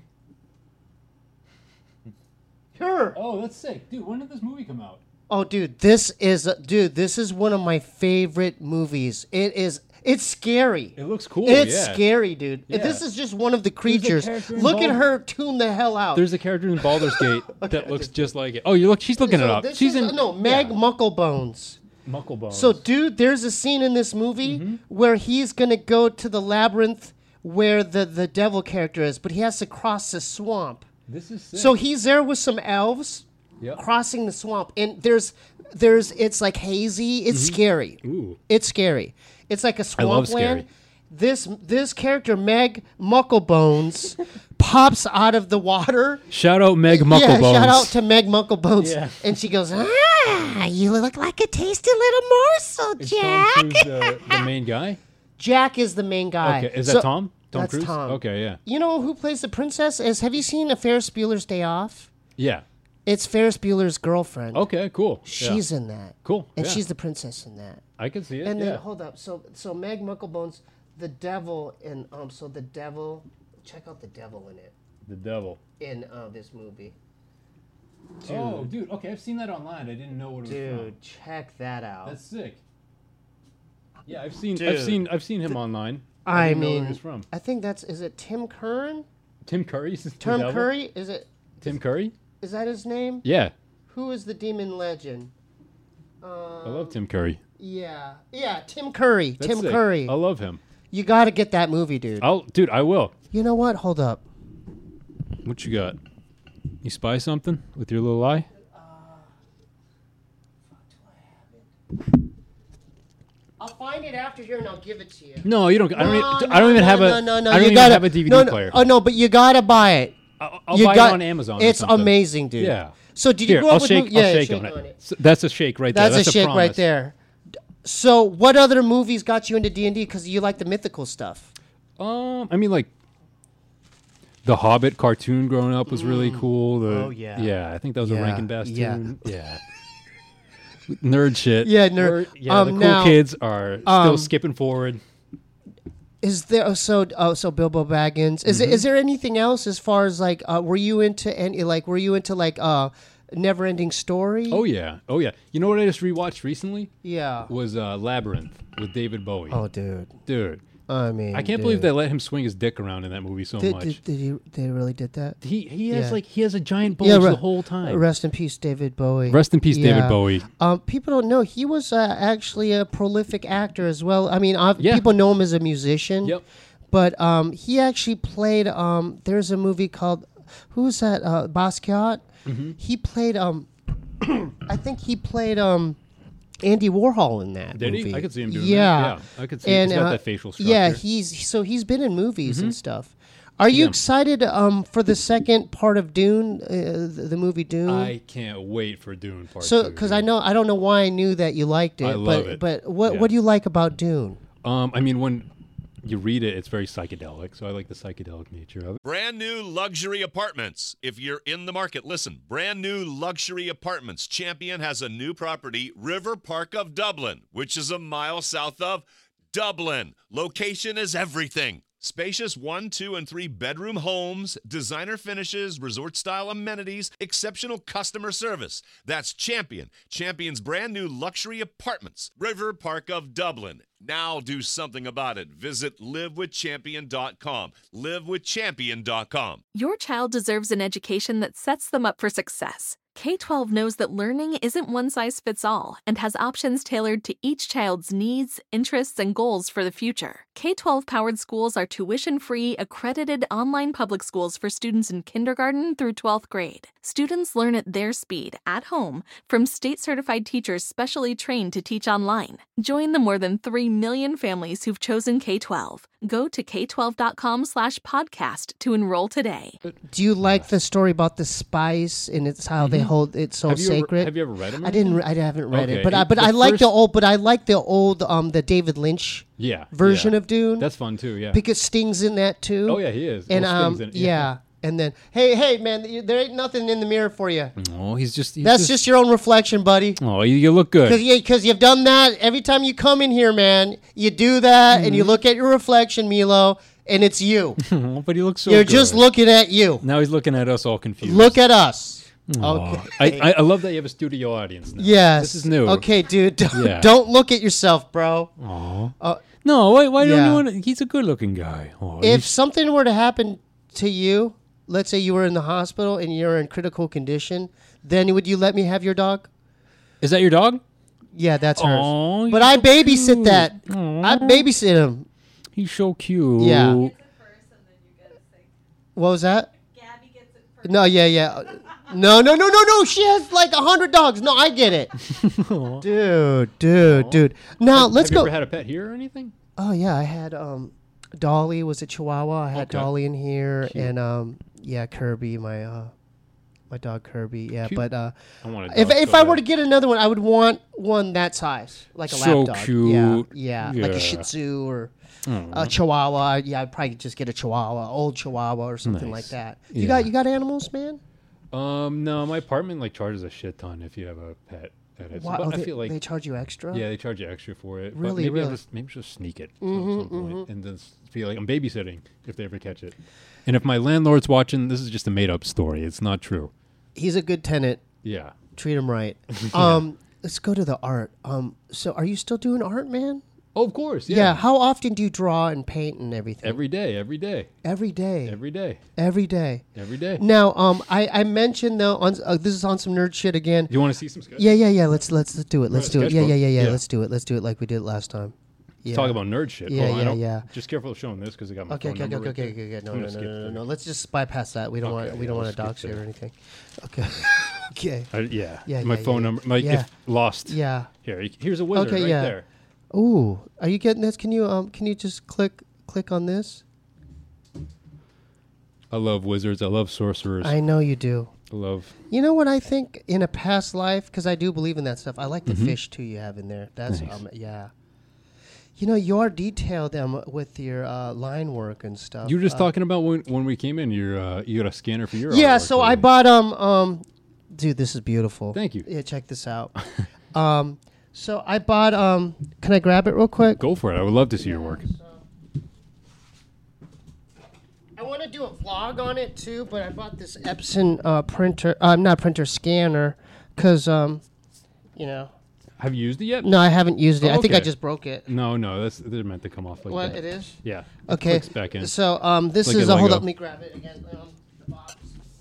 Her. Oh, that's sick. Dude, when did this movie come out? Oh, dude, this is uh, dude. This is one of my favorite movies. It is. It's scary. It looks cool. It's yeah. scary, dude. Yeah. This is just one of the creatures. character Look at involved- her tune the hell out. There's a character in Baldur's Gate that looks just like it. Oh, you look. She's looking So it up. this She's is- in no Meg yeah. Mucklebones. Mucklebones. So, dude, there's a scene in this movie Mm-hmm. where he's gonna go to the labyrinth where the the devil character is, but he has to cross the swamp. this is sick. So he's there with some elves Yep. crossing the swamp, and there's there's it's like hazy. It's scary. Ooh. It's scary. It's like a I love swampland. scary. This this character Meg Mucklebones pops out of the water. Shout out Meg Mucklebones. Yeah, shout out to Meg Mucklebones. Yeah. And she goes, ah, you look like a tasty little morsel, Is Tom Jack. Cruise the, the main guy? Jack is the main guy. Okay, is that So- Tom? Tom that's Cruise? Tom. Okay, yeah. You know who plays the princess? Is have you seen a Ferris Bueller's Day Off? Yeah. It's Ferris Bueller's girlfriend. Okay, cool. Yeah. She's in that. Cool. And yeah. she's the princess in that. I can see it. And yeah. then hold up. So so Meg Mucklebones, the devil in um so the devil check out the devil in it The devil. in uh, this movie. Oh, dude. Okay, I've seen that online. I didn't know what it was Dude, check that out. from. That's sick. Yeah, I've seen. I've Dude. seen. I've seen him online. I didn't know where mean, he was from. I think that's is it Tim Curran? Tim Curry's the Tim devil? Curry? Is it Tim Curry? is that his name? Yeah, Who is the demon legend? I love Tim Curry. Yeah. Yeah, Tim Curry. That's Tim sick. Curry. I love him. You got to get that movie, dude. I'll, dude. I will. You know what? Hold up. What you got? You spy something with your little eye? I'll find it after here and I'll give it to you. No, you don't. I don't. No, even, no, I don't even no, have a. no, no, no. I don't you even gotta, have a D V D no, no, player. Oh no, but you gotta buy it. I'll, I'll you buy got, it on Amazon. or It's something. amazing, dude. Yeah. So did Here, you grow I'll up with shake. movie- I'll yeah, shake, shake on on it. it. So that's a shake right there. That's, That's a shake right promise. there. So what other movies got you into D and D? Because you like the mythical stuff. Um, I mean, like the Hobbit cartoon growing up was really cool. The, Oh, yeah. yeah. I think that was Yeah, a Rankin Bass yeah. tune. Yeah. Nerd shit. Yeah, nerd- We're- Yeah, um, the cool now, kids are still um, skipping forward. Is there oh, so oh so Bilbo Baggins? Is Mm-hmm. it, is there anything else as far as like uh, were you into any like were you into like uh Never Ending Story? Oh yeah, oh yeah. You know what I just rewatched recently yeah. was uh, Labyrinth with David Bowie. Oh dude. Dude, I mean, I can't believe they let him swing his dick around in that movie so Did, much. did, did he? They really did that? he he has Yeah. like he has a giant bulge re- the whole time. Rest in peace, David Bowie. Rest in peace, David Yeah. Bowie. Um, people don't know he was uh, actually a prolific actor as well. I mean, uh, Yeah. people know him as a musician. Yep. But um, he actually played. Um, there's a movie called who's that? Uh, Basquiat. Mm-hmm. He played. Um, I think he played. Um, Andy Warhol in that Did movie. he? I could see him doing yeah. that. Yeah, I could see. And, He's got uh, that facial structure. Yeah, he's so he's been in movies and stuff. Are you Yeah. excited um, for the second part of Dune, uh, the, the movie Dune? I can't wait for Dune Part so Two. because I know I don't know why I knew that you liked it. I but, love it. But what Yeah. what do you like about Dune? Um, I mean, when you read it, it's very psychedelic, so I like the psychedelic nature of it. Brand new luxury apartments. If you're in the market, listen. Brand new luxury apartments. Champion has a new property, River Park of Dublin, which is a mile south of Dublin. Location is everything. Spacious one, two, and three bedroom homes, designer finishes, resort style amenities, exceptional customer service. That's Champion. Champion's brand new luxury apartments, River Park of Dublin. Now do something about it. Visit live with champion dot com. live with champion dot com. Your child deserves an education that sets them up for success. K twelve knows that learning isn't one size fits all and has options tailored to each child's needs, interests, and goals for the future. K twelve powered schools are tuition-free, accredited online public schools for students in kindergarten through twelfth grade. Students learn at their speed, at home, from state-certified teachers specially trained to teach online. Join the more than three million families who've chosen K twelve. Go to k twelve dot com slash podcast to enroll today. Do you like the story about the spice and it's how they hold it so Have you ever- sacred? have you ever read them or I didn't. anything? re- I haven't read Okay. it, but I but The I like the first- old. But I like the old um the David Lynch Yeah. version yeah. of Dune That's fun too. Yeah. because Sting's in that too. oh yeah, he is. And Well, um Sting's in it, yeah. and then, hey, hey, man, you- there ain't nothing in the mirror for you. Oh, he's just. He's That's just your own reflection, buddy. Oh, you, you look good. Because you, cause you've done that every time you come in here, man. You do that, and Mm-hmm. you look at your reflection, Milo, and it's you. Oh, but he looks so You're good. just looking at you. Now he's looking at us all confused. Look at us. Aw. Okay. I, I I love that you have a studio audience now. Yes. This is new. Okay, dude. Don't, Yeah. don't look at yourself, bro. Aw. Uh, No, why, why Yeah. don't you want to? He's a good looking guy. Oh, if he's- something were to happen to you, let's say you were in the hospital and you're in critical condition, then would you let me have your dog? Is that your dog? Yeah, that's hers. Aw, But he's I so babysit cute. that. Aw. I babysit him. He's so cute. Yeah. What was that? Gabby gets it first. No, yeah, yeah. No, no, no, no, no. She has like a hundred dogs. No, I get it. Dude, dude, dude. Now let's Have you go. ever had a pet here or anything? Oh yeah, I had um, Dolly was a Chihuahua. I had Okay. Dolly in here, Cute. and um, yeah, Kirby, my uh, my dog Kirby. Yeah, Cute. but uh, I want a if dog if so I were to bad. get another one, I would want one that size, like a So lap dog. cute. Yeah, yeah, like a Shih Yeah. Tzu or Aw. a Chihuahua. Yeah, I'd probably just get a Chihuahua, old Chihuahua or something like Nice. that. You Yeah. got you got animals, man? Um, no, my apartment like charges a shit ton if you have a pet at it. So, Wow, but oh, I they, feel like they charge you extra. yeah, they charge you extra for it. But Really, maybe really? I'll just maybe just sneak it Mhm, at some point and then s- feel like I'm babysitting if they ever catch it. And if my landlord's watching, this is just a made up story. It's not true. He's a good tenant. Yeah. Treat him right. Um, let's go to the art. Um, so are you still doing art, man? Oh, of course. Yeah. Yeah. How often do you draw and paint and everything? Every day, every day, Every day. every day, Every day. every day. Now, um, I, I mentioned though on uh, this is on some nerd shit again. You want to see some sketches? Yeah, yeah, yeah. Let's let's let's do it. Let's Right, do it. Yeah, yeah, sketchbook. yeah, yeah, Yeah. Let's do it. Let's do it like we did last time. Yeah. Talk about nerd shit. Yeah, oh, I yeah, don't- yeah. Just careful of showing this because I got my Okay, phone okay, okay, number okay, right okay, there. okay. No, I'm no, gonna no, skip no, no, through. no. Let's just bypass that. We don't Okay, want we yeah, don't we'll want to skip dox you there. or anything. Okay. okay. I, yeah. Yeah, My yeah, phone yeah, number. Like yeah. if lost. Yeah. Here, you- here's a wizard Okay, right yeah. there. Ooh, are you getting this? Can you um can you just click click on this? I love wizards. I love sorcerers. I know you do. I love. You know what I think in a past life, because I do believe in that stuff. I like the fish too you have in there. That's Mm-hmm. Nice. um yeah. You know, you're detailed um, with your uh, line work and stuff. You were just Uh, talking about when when we came in. Your uh, you got a scanner for your. Yeah, artwork, so I right? bought um um, dude, this is beautiful. Thank you. Yeah, check this out. um, so I bought um. Can I grab it real quick? Go for it. I would love to see your work. I want to do a vlog on it too, but I bought this Epson uh, printer. Uh, not printer, scanner, because um, you know. Have you used it yet? No, I haven't used it. Oh, I think I okay. just broke it. No, no. That's they're meant to come off like What that. it is? Yeah. It Okay. clicks back in. So um, this Like is a a hold Lego. up. Let me grab it again. Um, the box.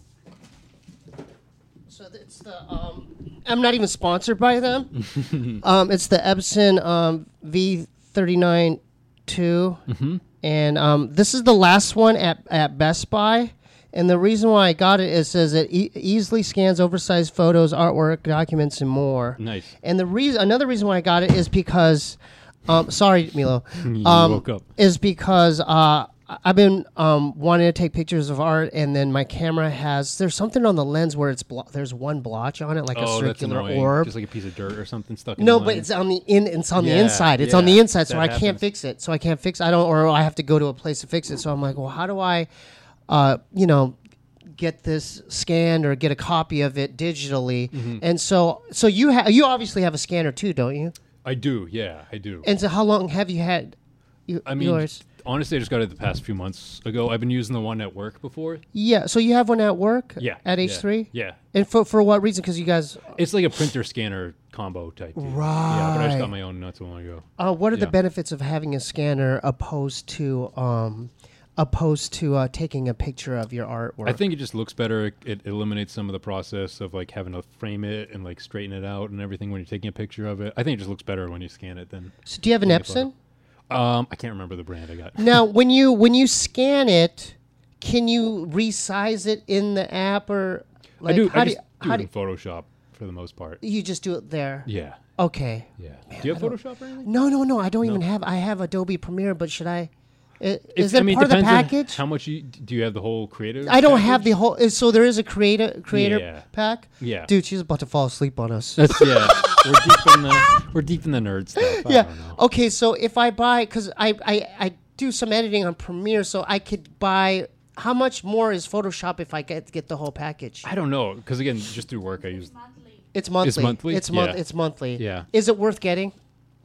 So it's the um, I'm not even sponsored by them. um, it's the Epson um V thirty-nine two, Mm-hmm. and um, this is the last one at at Best Buy. And the reason why I got it is says it e- easily scans oversized photos, artwork, documents, and more. Nice. And the reason, another reason why I got it is because, um, sorry, Milo, You um, woke up. is because uh, I've been um, wanting to take pictures of art, and then my camera has there's something on the lens where it's blo- there's one blotch on it, like a Oh, that's circular annoying. orb. Just like a piece of dirt or something stuck in No, the but line. it's on the in. It's on the Yeah, inside. It's on the yeah, inside, so that I can't happens. fix it. So I can't fix. I don't, or I have to go to a place to fix it. So I'm like, well, how do I, uh, you know, get this scanned or get a copy of it digitally? Mm-hmm. And so, so you have you obviously have a scanner too, don't you? I do. Yeah, I do. And so, how long have you had? You, I mean, yours? honestly, I just got it the past few months ago. I've been using the one at work before. Yeah. So you have one at work? Yeah. At yeah, H three. Yeah. And for for what reason? Because you guys, It's like a printer scanner combo type deal. Yeah, but I just got my own not too long ago. uh, what are the Yeah. benefits of having a scanner opposed to um, opposed to uh, taking a picture of your artwork? I think it just looks better. It, it eliminates some of the process of like having to frame it and like straighten it out and everything when you're taking a picture of it. I think it just looks better when you scan it than. So do you have an taking a photo. Epson? Um, I can't remember the brand I got. Now, when you when you scan it, can you resize it in the app or like I do. how I do just you, do how it do in Photoshop for the most part. you, you just do it there? Yeah. Okay. Yeah. do you have Photoshop or anything? No, no, no. I don't even have. I have Adobe Premiere, but should I? i- If- Is that I mean, part of the depends on package? How much you do you have the whole creative? I don't have the package? whole. is- So there is a creator creator Yeah. pack. Yeah. Dude, she's about to fall asleep on us. That's yeah. we're deep in the we're deep in the nerd stuff. I yeah. don't know. Okay, so if I buy, because I, I I do some editing on Premiere, so I could buy how much more is Photoshop if I get get the whole package? I don't know because again, just through work, I use. It's monthly. It's monthly? It's month. Yeah. It's monthly. Yeah. Is it worth getting?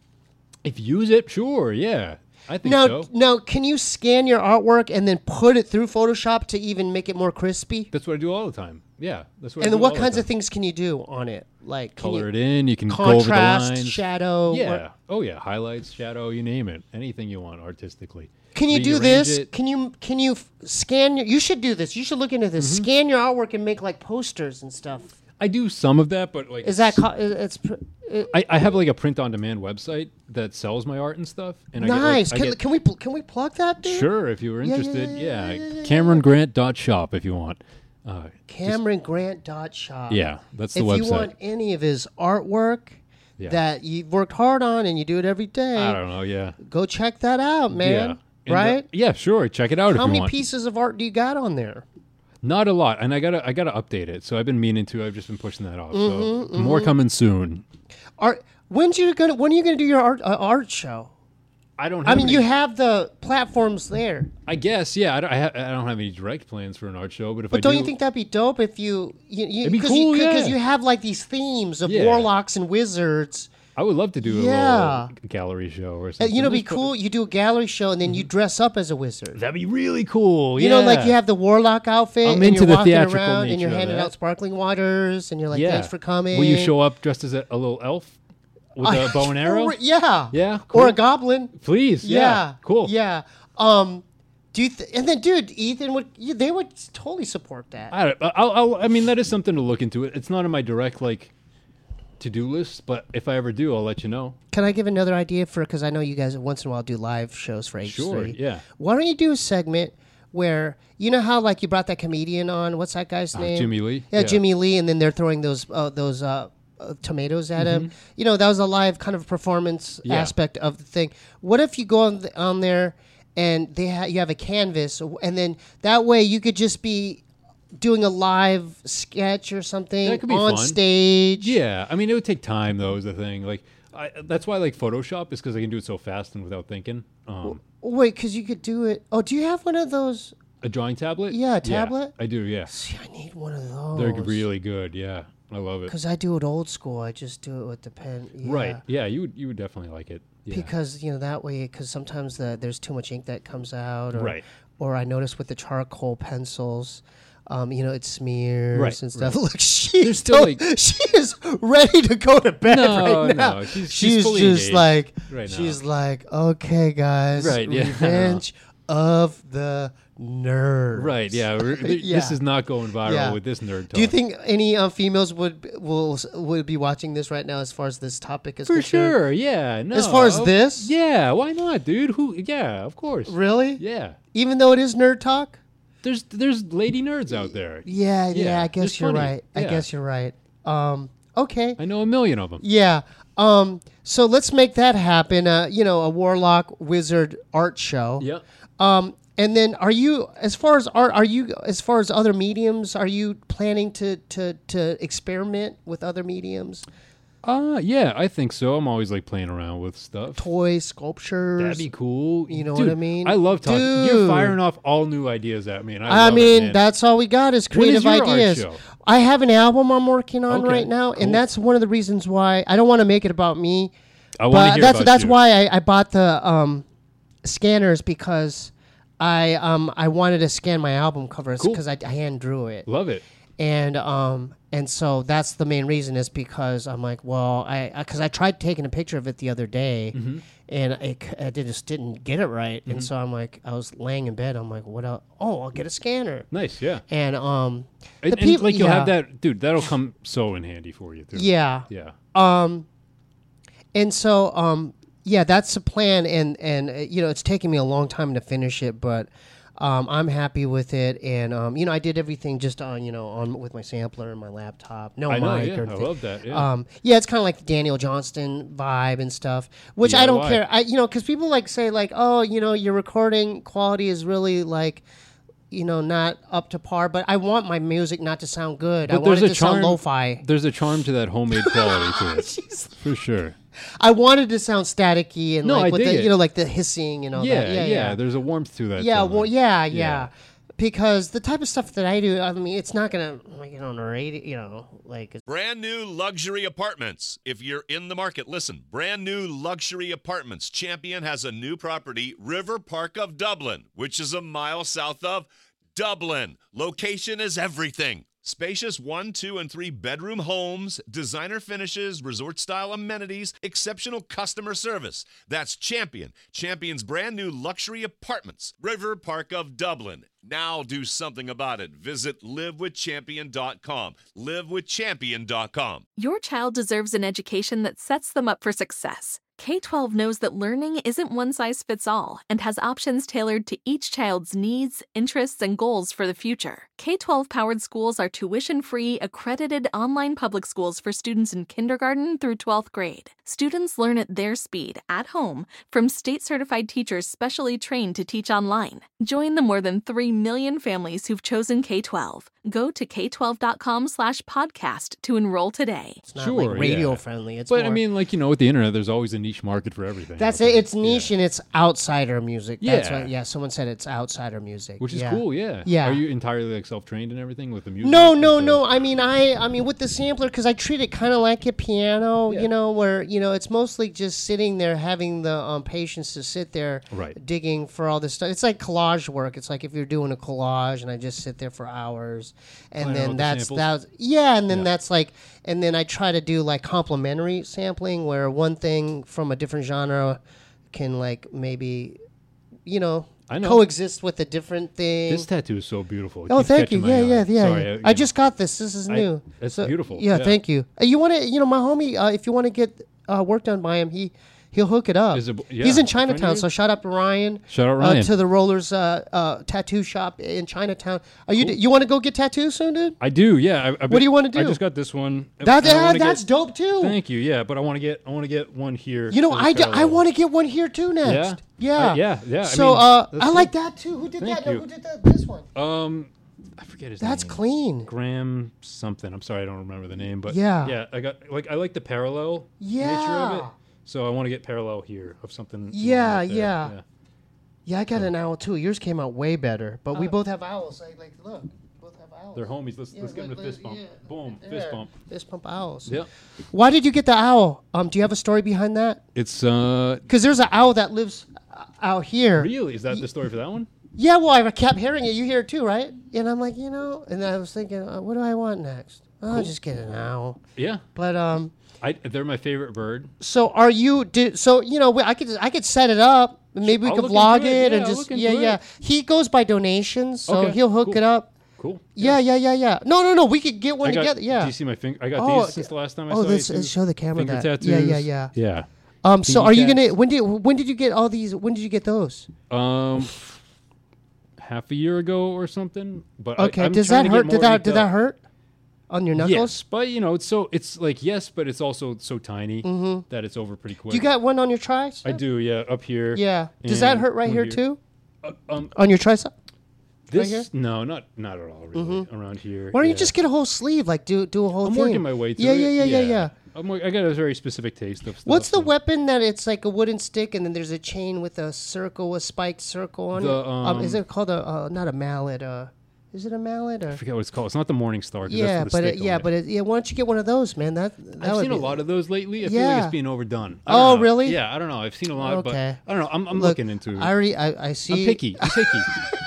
If you use it, sure, yeah, I think Now, so. now, can you scan your artwork and then put it through Photoshop to even make it more crispy? That's what I do all the time. Yeah, that's what. I And do then what all the kinds of time. things can you do on it? Like can Color you, it in. You can go over the contrast, lines. shadow. Yeah. what- Oh yeah. Highlights, shadow, you name it. Anything you want artistically. Can you do Rearrange this? it. Can you can you f- scan your? You should do this. You should look into this. Mm-hmm. Scan your artwork and make like posters and stuff. I do some of that, but like Is that co- it's pr- it, I, I have like a print-on-demand website that sells my art and stuff. And nice? I Can, get, like, I get, can we pl- can we plug that? Dude? sure, if you were Yeah, yeah, interested, yeah, yeah. yeah, yeah, yeah, Cameron Grant dot shop if you want. Uh, Cameron Grant dot shop. yeah, that's the If website. you want any of his artwork Yeah. that you've worked hard on and you do it every day, I don't know. Yeah. go check that out, man. Yeah. And, uh, Right? yeah, sure. Check it out if How you many want. pieces of art do you got on there? Not a lot, and I gotta I gotta update it. So I've been meaning to. I've just been pushing that off. Mm-hmm, so more coming soon. Art. When's you gonna? When are you gonna do your art uh, art show? I don't. I Have mean, any, you have the platforms there, I guess yeah. I don't, I, ha- I don't have any direct plans for an art show, but if but I don't do, you think that'd be dope if you you, you It'd be cause cool, you, Because yeah. you have like these themes of Yeah. warlocks and wizards. I would love to do a Yeah. little gallery show or Uh, something. you know, it'd be Just put- cool. You do a gallery show and then you dress up as a wizard. That'd be really cool. You yeah. know, like you have the warlock outfit, I'm and into you're the walking theatrical around and you're nature of handing that. out sparkling waters, and you're like, yeah. "Thanks for coming." Will you show up dressed as a, a little elf with a bow and arrow? Or- yeah, Yeah, or cool. a goblin. Please. Yeah. Yeah, Cool. Yeah. Um, do you th- and then, dude, Ethan would you, they would totally support that. I don't, I'll, I'll, I mean, that is something to look into. It. It's not on my direct like to-do list, but if I ever do, I'll let you know. Can I give another idea for? Because I know you guys once in a while do live shows for H three. Sure. Yeah. Why don't you do a segment where you know how like you brought that comedian on? What's that guy's Uh, name? Jimmy Lee? Yeah, Yeah. Jimmy Lee, and then they're throwing those uh, those uh, uh, tomatoes at him. You know, that was a live kind of performance Yeah. aspect of the thing. What if you go on, th- on there and they ha- you have a canvas, and then that way you could just be doing a live sketch or something That could be on fun. stage. Yeah, I mean, it would take time though. Is the thing like I, that's why I like Photoshop is because I can do it so fast and without thinking. Um, Wait, because you could do it. Oh, do you have one of those? a drawing tablet? Yeah, a tablet? I do. Yeah, See, I need one of those. they're really good. Yeah, I love it. Because I do it old school. I just do it with the pen. Yeah. Right? Yeah, you would you would definitely like it. Yeah. Because you know that way, because sometimes the, there's too much ink that comes out, or, Right. or I notice with the charcoal pencils, um, you know, it smears Right, and stuff. right. Look, she's still, so- like- she is ready to go to bed No, right now. no, she's- she's fully just engaged like, right now. she's like, okay, guys, Right, yeah. Revenge of the Nerds. Right? Yeah, we're- th- Yeah. This is not going viral Yeah. with this nerd talk. Do you think any uh, females would will would be watching this right now as far as this topic is For concerned? sure. Yeah. No. As far as this? Yeah. Why not, dude? Who? Yeah. Of course. Really? Yeah. Even though it is nerd talk? There's there's lady nerds out there. Yeah, yeah, Yeah, I guess it's you're funny. right. I Yeah. guess you're right. Um, okay. I know a million of them. Yeah. Um, so let's make that happen. Uh, you know, a warlock wizard art show. Yeah. Um, and then are you as far as art are you as far as other mediums, are you planning to to to experiment with other mediums? Uh yeah, I think so. I'm always like playing around with stuff. Toys, sculptures. That'd be cool. You know Dude, what I mean? I love talking. You're Dude. firing off all new ideas at me, and I, I love mean, it, man. that's all we got is When is creative your art ideas. show? I have an album I'm working on Okay, right now, cool. and that's one of the reasons why I don't want to make it about me. I want to But hear that's about that's you. why I, I bought the um, scanners, because I um I wanted to scan my album covers Cool. because I, I hand drew it, Love it. and um and so that's the main reason is because I'm like, well, I because I, tried taking a picture of it the other day, Mm-hmm. and I, c- I did- just didn't get it right, and so I'm like, I was laying in bed, I'm like, what else? Oh, I'll get a scanner, Nice. Yeah. and um And, the and, peop- like you'll yeah. have that, dude. That'll come so in handy for you. Too. yeah. Yeah. Um, and so, um, yeah, that's the plan, and and uh, you know, it's taken me a long time to finish it, but um, I'm happy with it, and um, you know, I did everything just on you know on with my sampler and my laptop, no I know. mic Yeah. or I anything. love that. Yeah. Um, yeah, it's kind of like the Daniel Johnston vibe and stuff, which I don't D I Y. care. I you know, because people like say like, oh, you know, your recording quality is really like, you know, not up to par. But I want my music not to sound good. I But want there's it a to sound charm- lo-fi. There's a charm to that homemade quality to it, for sure. I wanted to sound staticky and No, like I with dig the it. you know like the hissing and all Yeah, that. Yeah, yeah, yeah. There's a warmth to that. Yeah, to well, it. yeah, yeah. Yeah. because the type of stuff that I do, I mean, it's not gonna like it on the radio, you know, like. Brand new luxury apartments. If you're in the market, listen. Brand new luxury apartments. Champion has a new property, River Park of Dublin, which is a mile south of Dublin. Location is everything. Spacious one, two, and three bedroom homes, designer finishes, resort-style amenities, exceptional customer service. That's Champion. Champion's brand new luxury apartments, River Park of Dublin. Now do something about it. Visit live with champion dot com. live with champion dot com. Your child deserves an education that sets them up for success. K twelve knows that learning isn't one size fits all and has options tailored to each child's needs, interests, and goals for the future. K twelve powered schools are tuition-free, accredited online public schools for students in kindergarten through twelfth grade. Students learn at their speed, at home, from state-certified teachers specially trained to teach online. Join the more than three million families who've chosen K twelve. Go to k twelve dot com slash podcast to enroll today. It's not Sure, like radio yeah. friendly. It's But more, I mean, like, you know, with the internet, there's always a niche market for everything. that's out it. there. It's niche Yeah. and it's outsider music. That's Yeah. what, yeah. Someone said it's outsider music, Which is yeah. cool, yeah. Yeah. Are you entirely like self-trained and everything with the music? No, with no, the- no. I mean, I, I mean, with the sampler, because I treat it kind of like a piano, Yeah. you know, where you know it's mostly just sitting there, having the um, patience to sit there, Right. digging for all this stuff. It's like collage work. It's like if you're doing a collage, and I just sit there for hours, and Playing around then with the that's samples? that's yeah, and then Yeah. that's like, and then I try to do like complementary sampling, where one thing from a different genre can like maybe, you know. I know. Coexist with a different thing. This tattoo is so beautiful. It Oh, keeps thank you. catching my Yeah, yeah, eye. yeah. Sorry, yeah. you I know. just got this. This is I- new. it's beautiful. Yeah, Yeah. thank you. Uh, you want to, you know, my homie. Uh, if you want to get uh, work done by him, he he'll hook it up. Is it- yeah, He's in a friend of Chinatown, yours? so shout out to Ryan. Shout out Uh, Ryan. to the Rollers uh, uh, tattoo shop in Chinatown. Are you you want to go get tattoos soon, dude? I do, yeah. I, I What do you wanna I do? just got this one. That, And I uh, wanna that's get- dope too. Thank you, yeah. But I want to get, I want to get one here. You know, for the I, d- I parallel. want to get one here too next. Yeah? Yeah. Uh, yeah, yeah, I So mean, uh, that's I cool. like that too. Who did Thank that? No, you. who did that? This one. Um, I forget his That's name. clean. Graham something. I'm sorry, I don't remember the name, but Yeah. yeah. I got like I like the parallel nature of Yeah. it. So I want to get parallel here of something. Yeah, right there. yeah. Yeah, I got an owl too. Yours came out way better, but we both have owls. Like, like look, we both have owls. They're homies. Let's Yeah, let's give them look, a fist look, bump. yeah. Boom, fist There. bump. Fist pump owls. Yeah. Why did you get the owl? Um, do you have a story behind that? It's uh Because there's an owl that lives uh, out here. really is that the story for that one? Yeah, well, I kept hearing it. You hear it too, right? And I'm like, you know, and then I was thinking, uh, what do I want next? I'll just get an owl. Yeah. But um, I they're my favorite bird. so are you? Did so? You know, I could I could set it up. Maybe we I'll could look vlog into it, it. and Yeah, I'll just look yeah, into yeah. it. He goes by donations, so Okay, he'll hook cool. it up. Cool. Yeah, yeah, yeah, yeah. No, no, no. We could get one I got, together. Yeah. Do you see my finger? I got Oh, these since the last time I oh, saw this you. too. show the camera Finger that. tattoos. Yeah, yeah, yeah. Yeah. Um. So, Pinky are you gonna? tats. When did when did you get all these? When did you get those? Um, half a year ago or something. But Okay. I, I'm does trying that to get hurt? more Did that inked did that up. hurt on your knuckles? Yes, but you know, it's so it's like yes, but it's also so tiny that it's over pretty quick. You got one on your tricep? I do, yeah, up here. Yeah. Does that and hurt right one here too? Uh, um, On your tricep? this here? no, not not at all really around here. Why don't you yeah. just get a whole sleeve? Like do do a whole I'm thing. working my way through Yeah, it. yeah, yeah, yeah, yeah. I'm, wor- I got a very specific taste of stuff. What's the so- weapon that it's like a wooden stick and then there's a chain with a circle, a spiked circle on The, it? Um, is um, it called a uh, not a mallet? Uh, is it a mallet or? I forget what it's called. It's not the Morning Star. 'cause Yeah, that's with but the it, stick yeah, on but it, yeah. Why don't you get one of those, man? That, that I've would seen a be- lot of those lately. I feel like Yeah. it's being overdone. I Oh, don't know. really? Yeah, I don't know. I've seen a lot, but Okay. I don't know. I'm, I'm Look, looking into. I already, I, I see. I'm picky. I'm picky.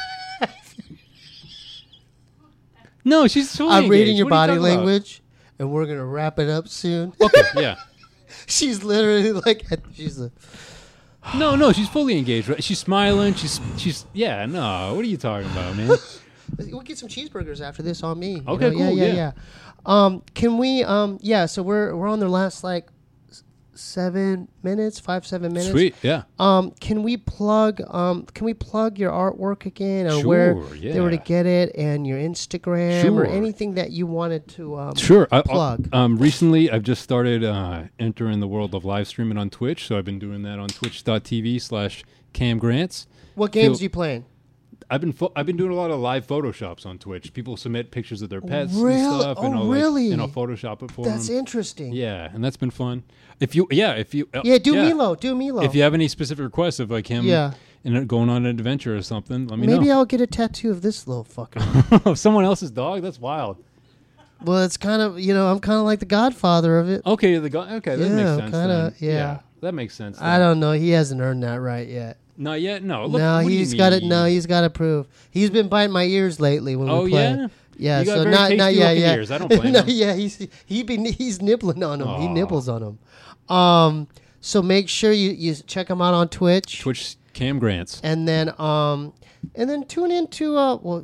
No, she's totally I'm reading engaged. your What are body you talking about? language, and we're gonna wrap it up soon. Okay, yeah. She's literally like, she's a. No, no, she's fully engaged. Right? She's smiling. She's, she's, yeah. No, what are you talking about, man? We'll get some cheeseburgers after this on me. you Okay, know? cool, Yeah, yeah, yeah. yeah. Um, can we? Um, yeah. So we're we're on the last like s- seven minutes, five seven minutes. Sweet, yeah. Um, can we plug? Um, can we plug your artwork again, or where Sure, they were to yeah. get it, and your Instagram, or Sure. anything that you wanted to? Um, Sure. I, plug. I, um, recently, I've just started uh, entering the world of live streaming on Twitch. So I've been doing that on twitch.tv slash Cam Grants. What games Feel- are you playing? I've been fo- I've been doing a lot of live photoshops on Twitch. People submit pictures of their pets Really? and stuff, and Oh, I'll like, really? and I'll Photoshop it for That's them. interesting. Yeah, and that's been fun. If you, yeah, if you, uh, Yeah, do Milo, do Milo. If you have any specific requests of like him, Yeah. and going on an adventure or something, let me Maybe know. I'll get a tattoo of this little fucker. Of someone else's dog? That's wild. Well, it's kind of, you know, I'm kind of like the godfather of it. Okay, the go- okay, that Yeah, makes sense. kinda, then. yeah. that makes sense. I then. don't know. He hasn't earned that right yet. Not yet. No, look, no, what do you he's got it. mean? No, he's got to prove. He's been biting my ears lately when Oh we play. yeah. Yeah, You got so very not not tasty yeah looking yeah. ears. I don't blame no, him. yeah, he's he been he's nibbling on them. He Aw. nibbles on them. Um, so make sure you you check him out on Twitch. Twitch Cam Grants. And then um, and then tune into uh well,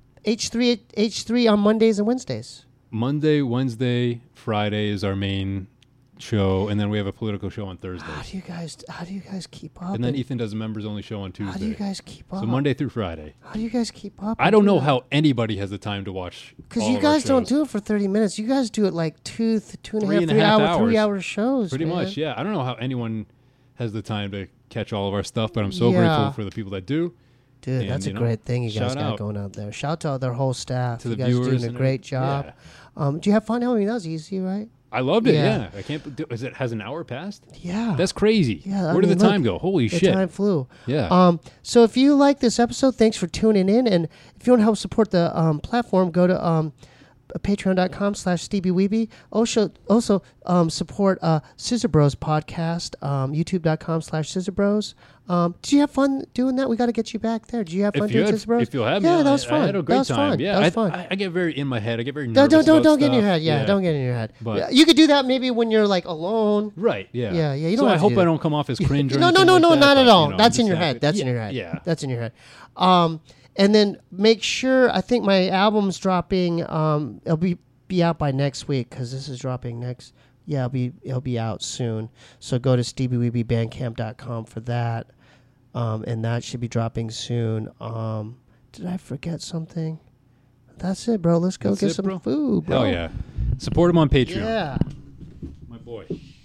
H three H three on Mondays and Wednesdays. Monday, Wednesday, Friday is our main show, and then we have a political show on Thursday. How do you guys how do you guys keep up? And then Ethan does a members only show on how do you Tuesday. guys keep up? So Monday through Friday. How do you guys keep up? I don't know how anybody has the time to watch. Because all you of our guys don't shows. do it for thirty minutes. You guys do it like two, th- two and a Three half, and a three half hour, three hours. hour shows. Pretty man. much, yeah. I don't know how anyone has the time to catch all of our stuff, but I'm so Yeah. grateful for the people that do. Dude, And, that's a you know, great thing you guys shout got out. going out there. Shout out to their whole staff. To you the guys are viewers doing a and great every- job. yeah. Um, do you have fun? I mean, that was easy, right? I loved it. Yeah. Yeah, I can't. do- Is it has an hour passed? Yeah. That's crazy. Yeah, I Where did mean, the time look, go? Holy the shit! time flew. Yeah. Um, so if you like this episode, thanks for tuning in. And if you want to help support the um, platform, go to um, patreon.com slash Stevie Weeby. Also, also um, support uh, Scissor Bros podcast, um, youtube.com slash Scissor Bros. Um, did you have fun doing that? We got to get you back there. Did you have fun if you doing had, Scissor Bros? if you'll have me, yeah, on, that was I- fun. I had a great that was time. Fun. Yeah, that was I, fun. I, I get very in my head. I get very Don't nervous. don't don't, about don't get in your stuff. head. Yeah, don't get in your head. But- Yeah, you could do that maybe when you're like alone. Right. Yeah. Yeah, yeah, you so don't I have to hope do I that. don't come off as cringe. Or No, no, anything no, like no, that, not but, at all. you know, I'm That's in just your happy- head. That's in yeah, your head. Yeah. That's in your head. Um, and then make sure. I think my album's dropping. Um, it'll be be out by next week because this is dropping next. Yeah, it'll be it'll be out soon. So go to stevie weeby bandcamp dot com for that. Um, and that should be dropping soon. Um, did I forget something? That's it, bro. Let's go That's get it, some bro. food, bro. Hell yeah! Support him on Patreon. Yeah. My boy.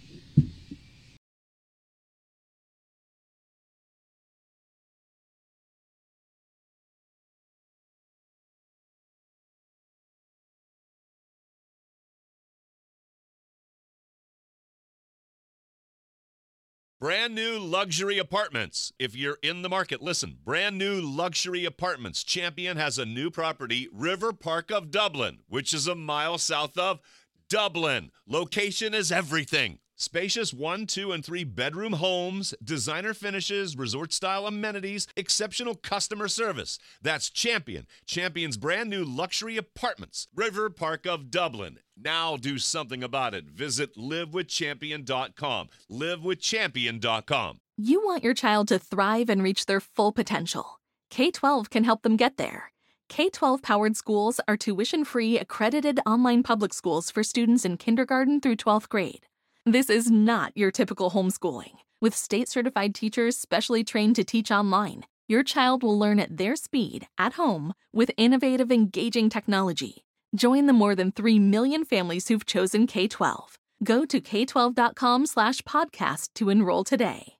Brand new luxury apartments. If you're in the market, listen. Brand new luxury apartments. Champion has a new property, River Park of Dublin, which is a mile south of Dublin. Location is everything. Spacious one, two, and three bedroom homes, designer finishes, resort-style amenities, exceptional customer service. That's Champion. Champion's brand new luxury apartments, River Park of Dublin. Now do something about it. Visit live with champion dot com. live with champion dot com. You want your child to thrive and reach their full potential. K twelve can help them get there. K twelve powered schools are tuition-free, accredited online public schools for students in kindergarten through twelfth grade. This is not your typical homeschooling. With state-certified teachers specially trained to teach online, your child will learn at their speed, at home, with innovative, engaging technology. Join the more than three million families who've chosen K twelve. Go to k twelve dot com slash podcast to enroll today.